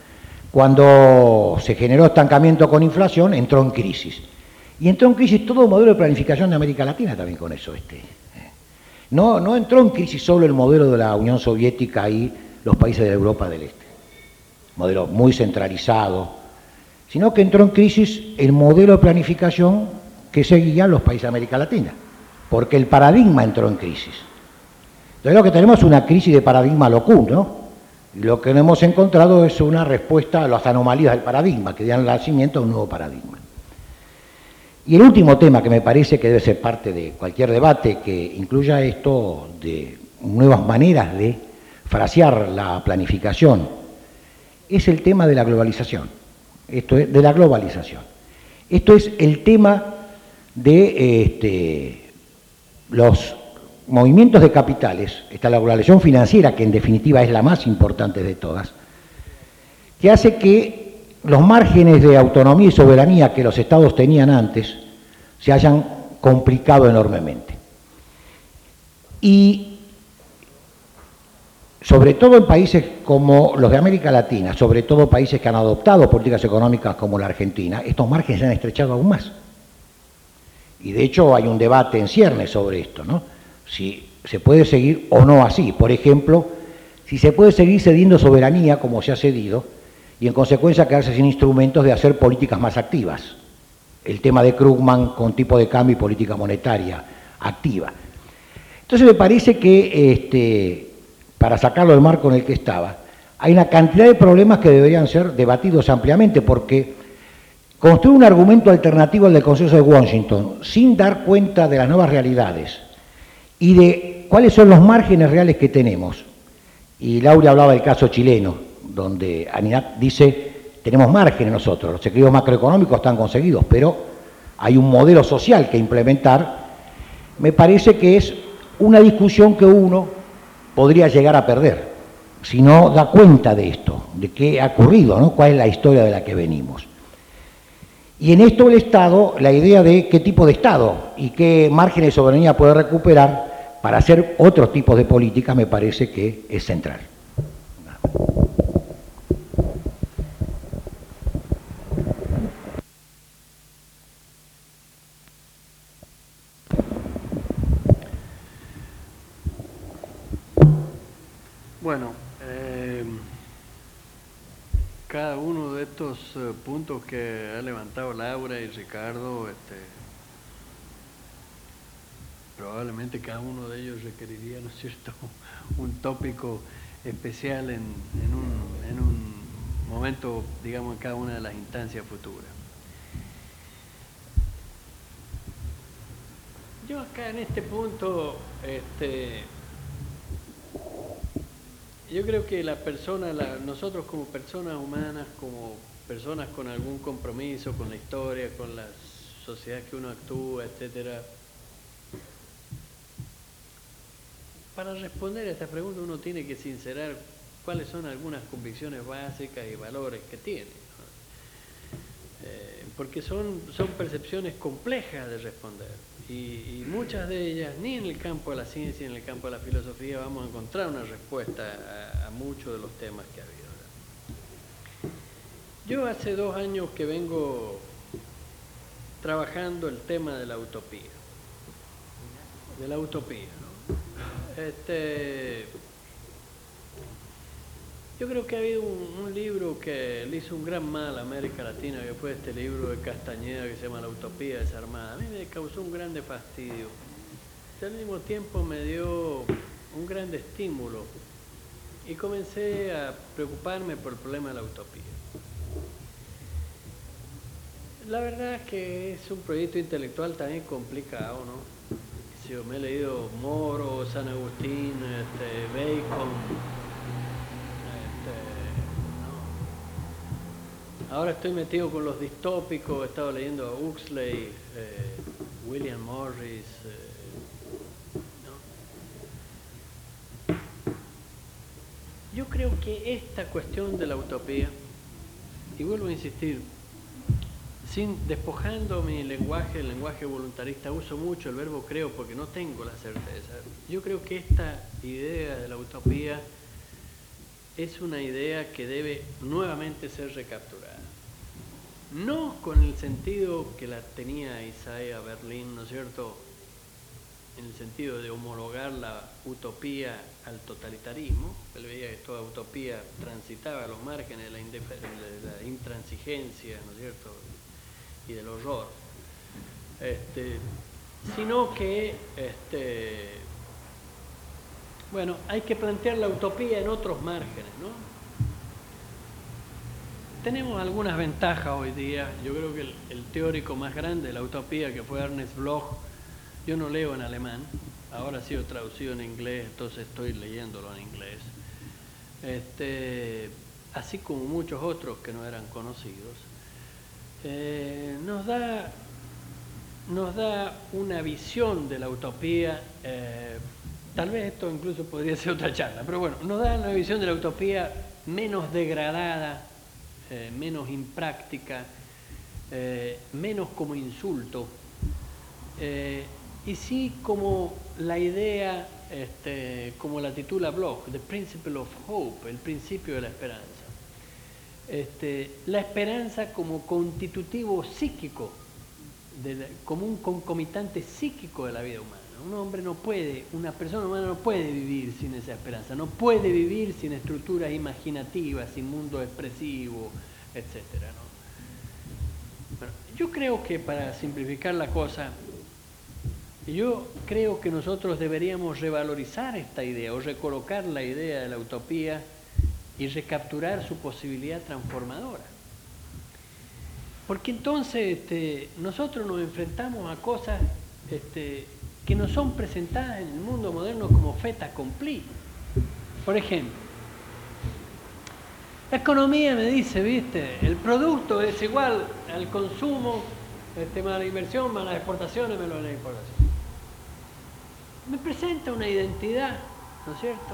Cuando se generó estancamiento con inflación, entró en crisis. Y entró en crisis todo el modelo de planificación de América Latina también con eso. Este. No, no entró en crisis solo el modelo de la Unión Soviética y los países de Europa del Este, modelo muy centralizado, sino que entró en crisis el modelo de planificación que seguían los países de América Latina, porque el paradigma entró en crisis. Entonces lo que tenemos es una crisis de paradigma locum, ¿no? Y lo que no hemos encontrado es una respuesta a las anomalías del paradigma, que dan nacimiento a un nuevo paradigma. Y el último tema que me parece que debe ser parte de cualquier debate que incluya esto de nuevas maneras de frasear la planificación es el tema de la globalización. Esto es de la globalización. Esto es el tema de este, los movimientos de capitales. Está la globalización financiera, que en definitiva es la más importante de todas, que hace que los márgenes de autonomía y soberanía que los estados tenían antes se hayan complicado enormemente. Y sobre todo en países como los de América Latina, sobre todo países que han adoptado políticas económicas como la Argentina, estos márgenes se han estrechado aún más. Y de hecho hay un debate en ciernes sobre esto, ¿no? Si se puede seguir o no así. Por ejemplo, si se puede seguir cediendo soberanía como se ha cedido y en consecuencia quedarse sin instrumentos de hacer políticas más activas. El tema de Krugman con tipo de cambio y política monetaria activa. Entonces me parece que, este, para sacarlo del marco en el que estaba, hay una cantidad de problemas que deberían ser debatidos ampliamente, porque construir un argumento alternativo al del Consenso de Washington sin dar cuenta de las nuevas realidades y de cuáles son los márgenes reales que tenemos. Y Laura hablaba del caso chileno, donde Aninat dice, tenemos márgenes nosotros, los equilibrios macroeconómicos están conseguidos, pero hay un modelo social que implementar. Me parece que es una discusión que uno podría llegar a perder, si no da cuenta de esto, de qué ha ocurrido, ¿no? Cuál es la historia de la que venimos. Y en esto el Estado, la idea de qué tipo de Estado y qué margen de soberanía puede recuperar para hacer otros tipos de políticas me parece que es central. Bueno, eh, cada uno de estos eh, puntos que ha levantado Laura y Ricardo, este, probablemente cada uno de ellos requeriría, ¿no es cierto?, un tópico especial en, en, un, en un momento, digamos, en cada una de las instancias futuras. Yo acá en este punto, este, yo creo que la persona, la, nosotros como personas humanas, como personas con algún compromiso con la historia, con la sociedad que uno actúa, etcétera, para responder a esta pregunta uno tiene que sincerar cuáles son algunas convicciones básicas y valores que tiene, ¿no? Eh, porque son, son percepciones complejas de responder. Y, y muchas de ellas, ni en el campo de la ciencia, ni en el campo de la filosofía, vamos a encontrar una respuesta a, a muchos de los temas que ha habido. Yo hace dos años que vengo trabajando el tema de la utopía. De la utopía, ¿no? Este, yo creo que ha habido un, un libro que le hizo un gran mal a América Latina, que fue este libro de Castañeda que se llama La Utopía Desarmada. A mí me causó un grande fastidio. Y al mismo tiempo me dio un gran estímulo y comencé a preocuparme por el problema de la utopía. La verdad es que es un proyecto intelectual también complicado, ¿no? Yo me he leído Moro, San Agustín, este, Bacon. Ahora estoy metido con los distópicos, he estado leyendo a Huxley, eh, William Morris. Eh, ¿no? Yo creo que esta cuestión de la utopía, y vuelvo a insistir, sin despojando mi lenguaje, el lenguaje voluntarista, uso mucho el verbo creo porque no tengo la certeza. Yo creo que esta idea de la utopía es una idea que debe nuevamente ser recapturada. No con el sentido que la tenía Isaiah Berlin, ¿no es cierto?, en el sentido de homologar la utopía al totalitarismo. Él veía que toda utopía transitaba a los márgenes de la, de la intransigencia, ¿no es cierto?, y del horror. Este, sino que, este, bueno, hay que plantear la utopía en otros márgenes, ¿no? Tenemos algunas ventajas hoy día. Yo creo que el, el teórico más grande de la utopía, que fue Ernest Bloch, yo no leo en alemán, ahora ha sido traducido en inglés, entonces estoy leyéndolo en inglés, este, así como muchos otros que no eran conocidos, eh, nos da, nos da una visión de la utopía, eh, tal vez esto incluso podría ser otra charla, pero bueno, nos da una visión de la utopía menos degradada, eh, menos impráctica, eh, menos como insulto, eh, y sí como la idea, este, como la titula Bloch, The Principle of Hope, el principio de la esperanza. Este, la esperanza como constitutivo psíquico, de la, como un concomitante psíquico de la vida humana. Un hombre no puede, una persona humana no puede vivir sin esa esperanza, no puede vivir sin estructuras imaginativas, sin mundo expresivo, etcétera, ¿no? Bueno, yo creo que, para simplificar la cosa, yo creo que nosotros deberíamos revalorizar esta idea o recolocar la idea de la utopía y recapturar su posibilidad transformadora. Porque entonces este, nosotros nos enfrentamos a cosas este, que nos son presentadas en el mundo moderno como fait accompli. Por ejemplo, la economía me dice, viste, el producto es igual al consumo, este, más la inversión, más las exportaciones, menos la importación. Me presenta una identidad, ¿no es cierto?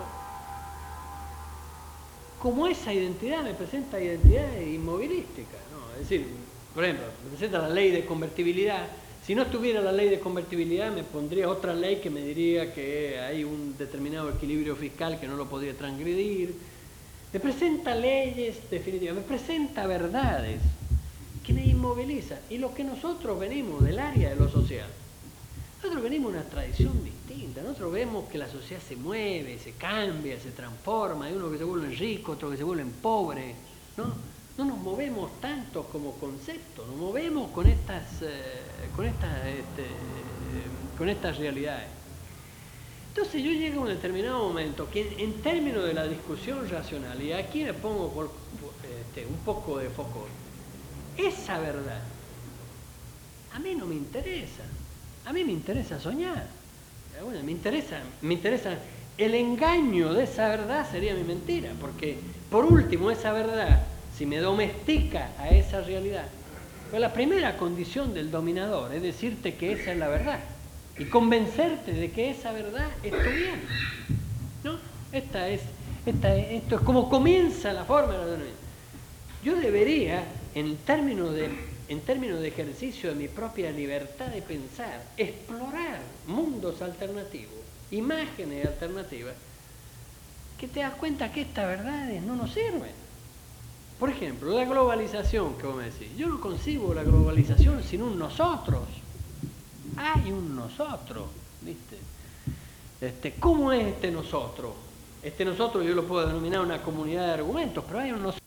Como esa identidad me presenta identidad inmovilística, ¿no? Es decir, por ejemplo, me presenta la ley de convertibilidad. Si no estuviera la ley de convertibilidad, me pondría otra ley que me diría que hay un determinado equilibrio fiscal que no lo podría transgredir. Me presenta leyes definitivas, me presenta verdades que me inmovilizan. Y lo que nosotros venimos del área de lo social, nosotros venimos de una tradición distinta. Nosotros vemos que la sociedad se mueve, se cambia, se transforma. Hay unos que se vuelven ricos, otros que se vuelven pobres, ¿no? No nos movemos tanto como concepto, nos movemos con estas, eh, con estas, este, eh, con estas realidades. Entonces yo llego a un determinado momento que en, en términos de la discusión racional, y aquí me pongo por, por, este, un poco de foco, esa verdad a mí no me interesa. A mí me interesa soñar. Bueno, me interesa, me interesa el engaño de esa verdad sería mi mentira, porque por último esa verdad, si me domestica a esa realidad, pues la primera condición del dominador es decirte que esa es la verdad y convencerte de que esa verdad es tu bien, ¿no? Esta es, esta es, esto es como comienza la forma de la dominación. Yo debería, en términos de en términos de ejercicio de mi propia libertad de pensar, explorar mundos alternativos, imágenes alternativas, que te das cuenta que estas verdades no nos sirven. Por ejemplo, la globalización, que vos me decís, yo no concibo la globalización sin un nosotros. Hay un nosotros, ¿viste? Este, ¿cómo es este nosotros? Este nosotros yo lo puedo denominar una comunidad de argumentos, pero hay un nosotros.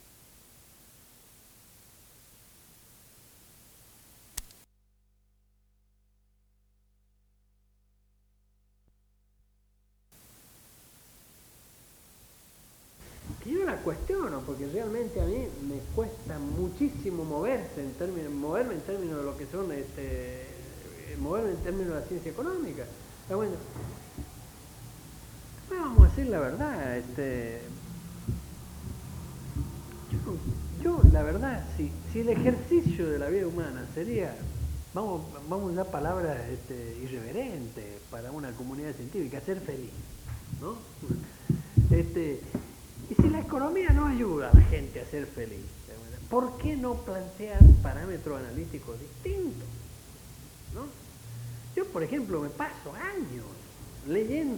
Yo la cuestiono porque realmente a mí me cuesta muchísimo moverse en términos, moverme en términos de lo que son, este, moverme en términos de la ciencia económica. Pero bueno, vamos a decir la verdad, este, yo, yo la verdad, si, si el ejercicio de la vida humana sería, vamos, vamos a usar palabras este, irreverentes para una comunidad científica, ser feliz, ¿no? Este, Y si la economía no ayuda a la gente a ser feliz, ¿por qué no plantear parámetros analíticos distintos? ¿No? Yo, por ejemplo, me paso años leyendo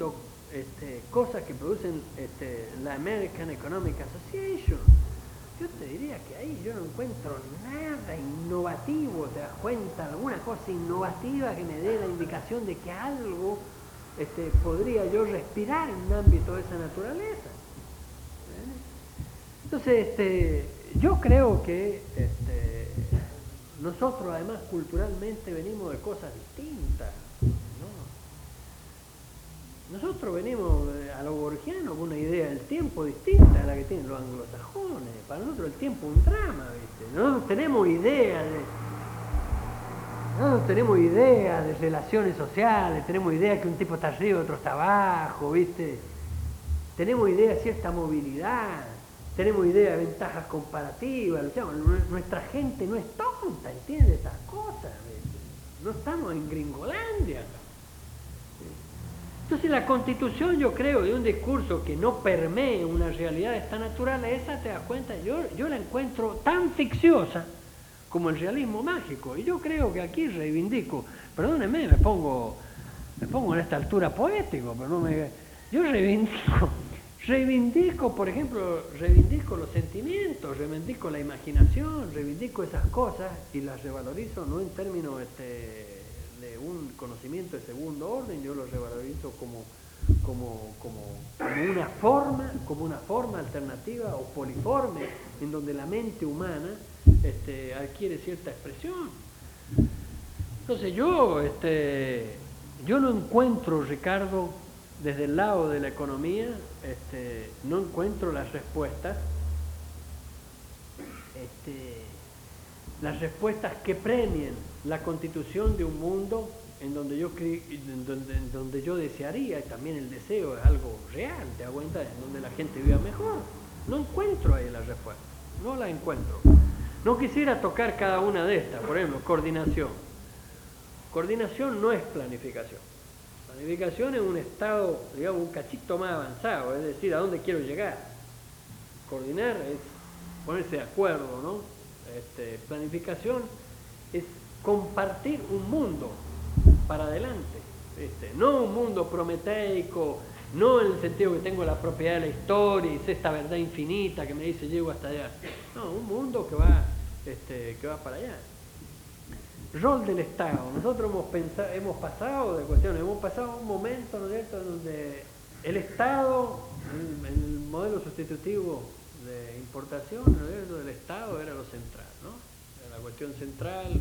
este, cosas que producen este, la American Economic Association. Yo te diría que ahí yo no encuentro nada innovativo, ¿te das cuenta? Alguna cosa innovativa que me dé la indicación de que algo este, podría yo respirar en un ámbito de esa naturaleza. ¿Ven? Entonces, este, yo creo que este, nosotros además culturalmente venimos de cosas distintas, ¿no? Nosotros venimos a lo borgiano con una idea del tiempo distinta a la que tienen los anglosajones. Para nosotros el tiempo es un drama, ¿viste? No tenemos idea de, no tenemos idea de relaciones sociales, tenemos idea que un tipo está arriba y otro está abajo, ¿viste? Tenemos idea de cierta movilidad, tenemos idea de ventajas comparativas, luchamos. Nuestra gente no es tonta, entiende estas cosas, ¿viste? No estamos en Gringolandia. Entonces la Constitución, yo creo, de un discurso que no permee una realidad de esta naturaleza, te das cuenta, yo, yo la encuentro tan ficciosa como el realismo mágico. Y yo creo que aquí reivindico, perdónenme, me pongo, me pongo en esta altura poético, pero no me... Yo reivindico, reivindico, por ejemplo, reivindico los sentimientos, reivindico la imaginación, reivindico esas cosas y las revalorizo no en términos... Este, de un conocimiento de segundo orden, yo lo revalorizo como, como, como, como una forma, como una forma alternativa o poliforme, en donde la mente humana este, adquiere cierta expresión. Entonces yo, este, yo no encuentro, Ricardo, desde el lado de la economía, este, no encuentro las respuestas, este, las respuestas que premien la constitución de un mundo en donde yo cre en donde, en donde yo desearía, y también el deseo es algo real, te das cuenta, en donde la gente viva mejor. No encuentro ahí la respuesta, no la encuentro. No quisiera tocar cada una de estas, por ejemplo, coordinación. Coordinación no es planificación. Planificación es un estado, digamos, un cachito más avanzado, es decir, a dónde quiero llegar. Coordinar es ponerse de acuerdo, ¿no? Este, planificación es compartir un mundo para adelante, ¿viste? No un mundo prometeico, no en el sentido que tengo la propiedad de la historia y sé esta verdad infinita que me dice llego hasta allá. No, un mundo que va, este, que va para allá. Rol del Estado. Nosotros hemos pensado, hemos pasado de cuestiones, hemos pasado un momento, ¿no es cierto?, donde el Estado, el, el modelo sustitutivo de importación, ¿no es cierto?, del Estado era lo central, ¿no? Era la cuestión central.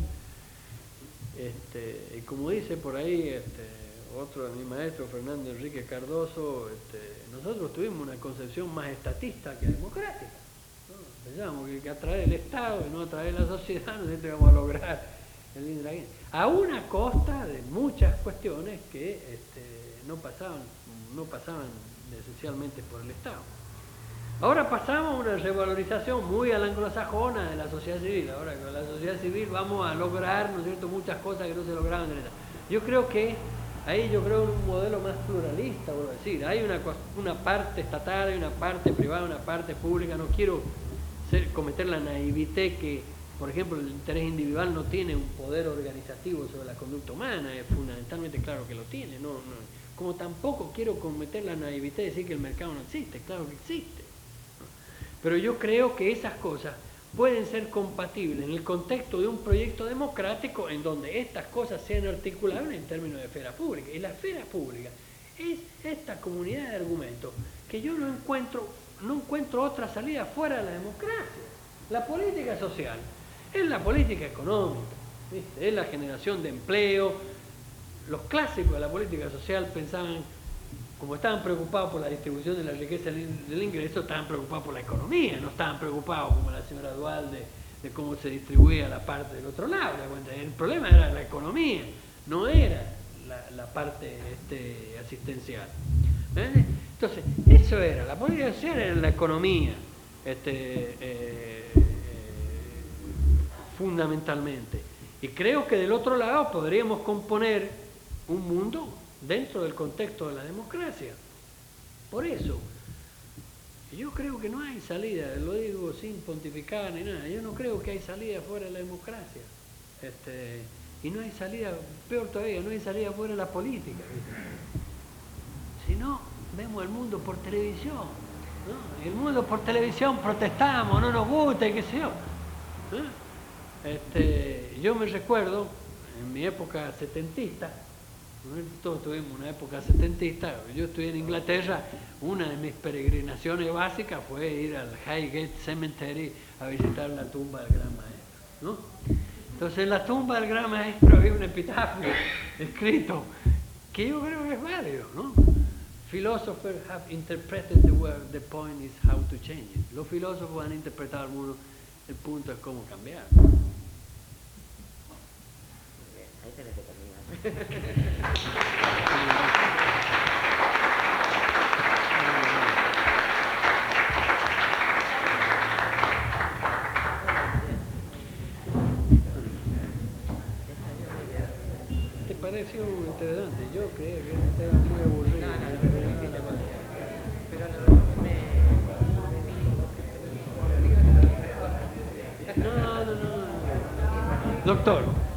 Este, y como dice por ahí este, otro de mis maestros, Fernando Enrique Cardoso, este, nosotros tuvimos una concepción más estatista que democrática, ¿no? Pensábamos que, que a través del Estado y no a través de la sociedad nosotros íbamos a lograr el libre, a una costa de muchas cuestiones que este, no pasaban, no pasaban esencialmente por el Estado. Ahora pasamos a una revalorización muy a la anglosajona de la sociedad civil. Ahora con la sociedad civil vamos a lograr, ¿no es cierto?, muchas cosas que no se lograban en el Estado. Yo creo que ahí yo creo en un modelo más pluralista, vuelvo a decir. Hay una, una parte estatal, hay una parte privada, una parte pública. No quiero ser, cometer la naivete que, por ejemplo, el interés individual no tiene un poder organizativo sobre la conducta humana. Es fundamentalmente claro que lo tiene. No, no. Como tampoco quiero cometer la naivete de decir que el mercado no existe. Claro que existe. Pero yo creo que esas cosas pueden ser compatibles en el contexto de un proyecto democrático en donde estas cosas sean articulables en términos de esfera pública. Y la esfera pública es esta comunidad de argumentos que yo no encuentro, no encuentro otra salida fuera de la democracia. La política social es la política económica, ¿viste? Es la generación de empleo. Los clásicos de la política social pensaban, como estaban preocupados por la distribución de la riqueza del ingreso, estaban preocupados por la economía, no estaban preocupados como la señora Dualde de cómo se distribuía la parte del otro lado. El problema era la economía, no era la, la parte este, asistencial. ¿Eh? Entonces, eso era, la política social era la economía, este, eh, eh, fundamentalmente. Y creo que del otro lado podríamos componer un mundo dentro del contexto de la democracia. Por eso, yo creo que no hay salida, lo digo sin pontificar ni nada, yo no creo que hay salida fuera de la democracia. Este, y no hay salida, peor todavía, no hay salida fuera de la política. ¿Viste? Si no, vemos el mundo por televisión, ¿no? Y el mundo por televisión protestamos, no nos gusta y qué sé yo. ¿Eh? Este, yo me recuerdo, en mi época setentista, ¿no? Todos tuvimos una época setentista, yo estuve en Inglaterra, una de mis peregrinaciones básicas fue ir al Highgate Cemetery a visitar la tumba del gran maestro, ¿no? Entonces en la tumba del gran maestro había un epitafio escrito que yo creo que es válido, ¿no? Philosophers have interpreted the world, the point is how to change it. Los filósofos han interpretado el mundo, el punto es cómo cambiar. Ahí tenés que terminar. ¿Te pareció interesante? Yo creía que era un tema muy aburrido. No, no, no, no. Doctor.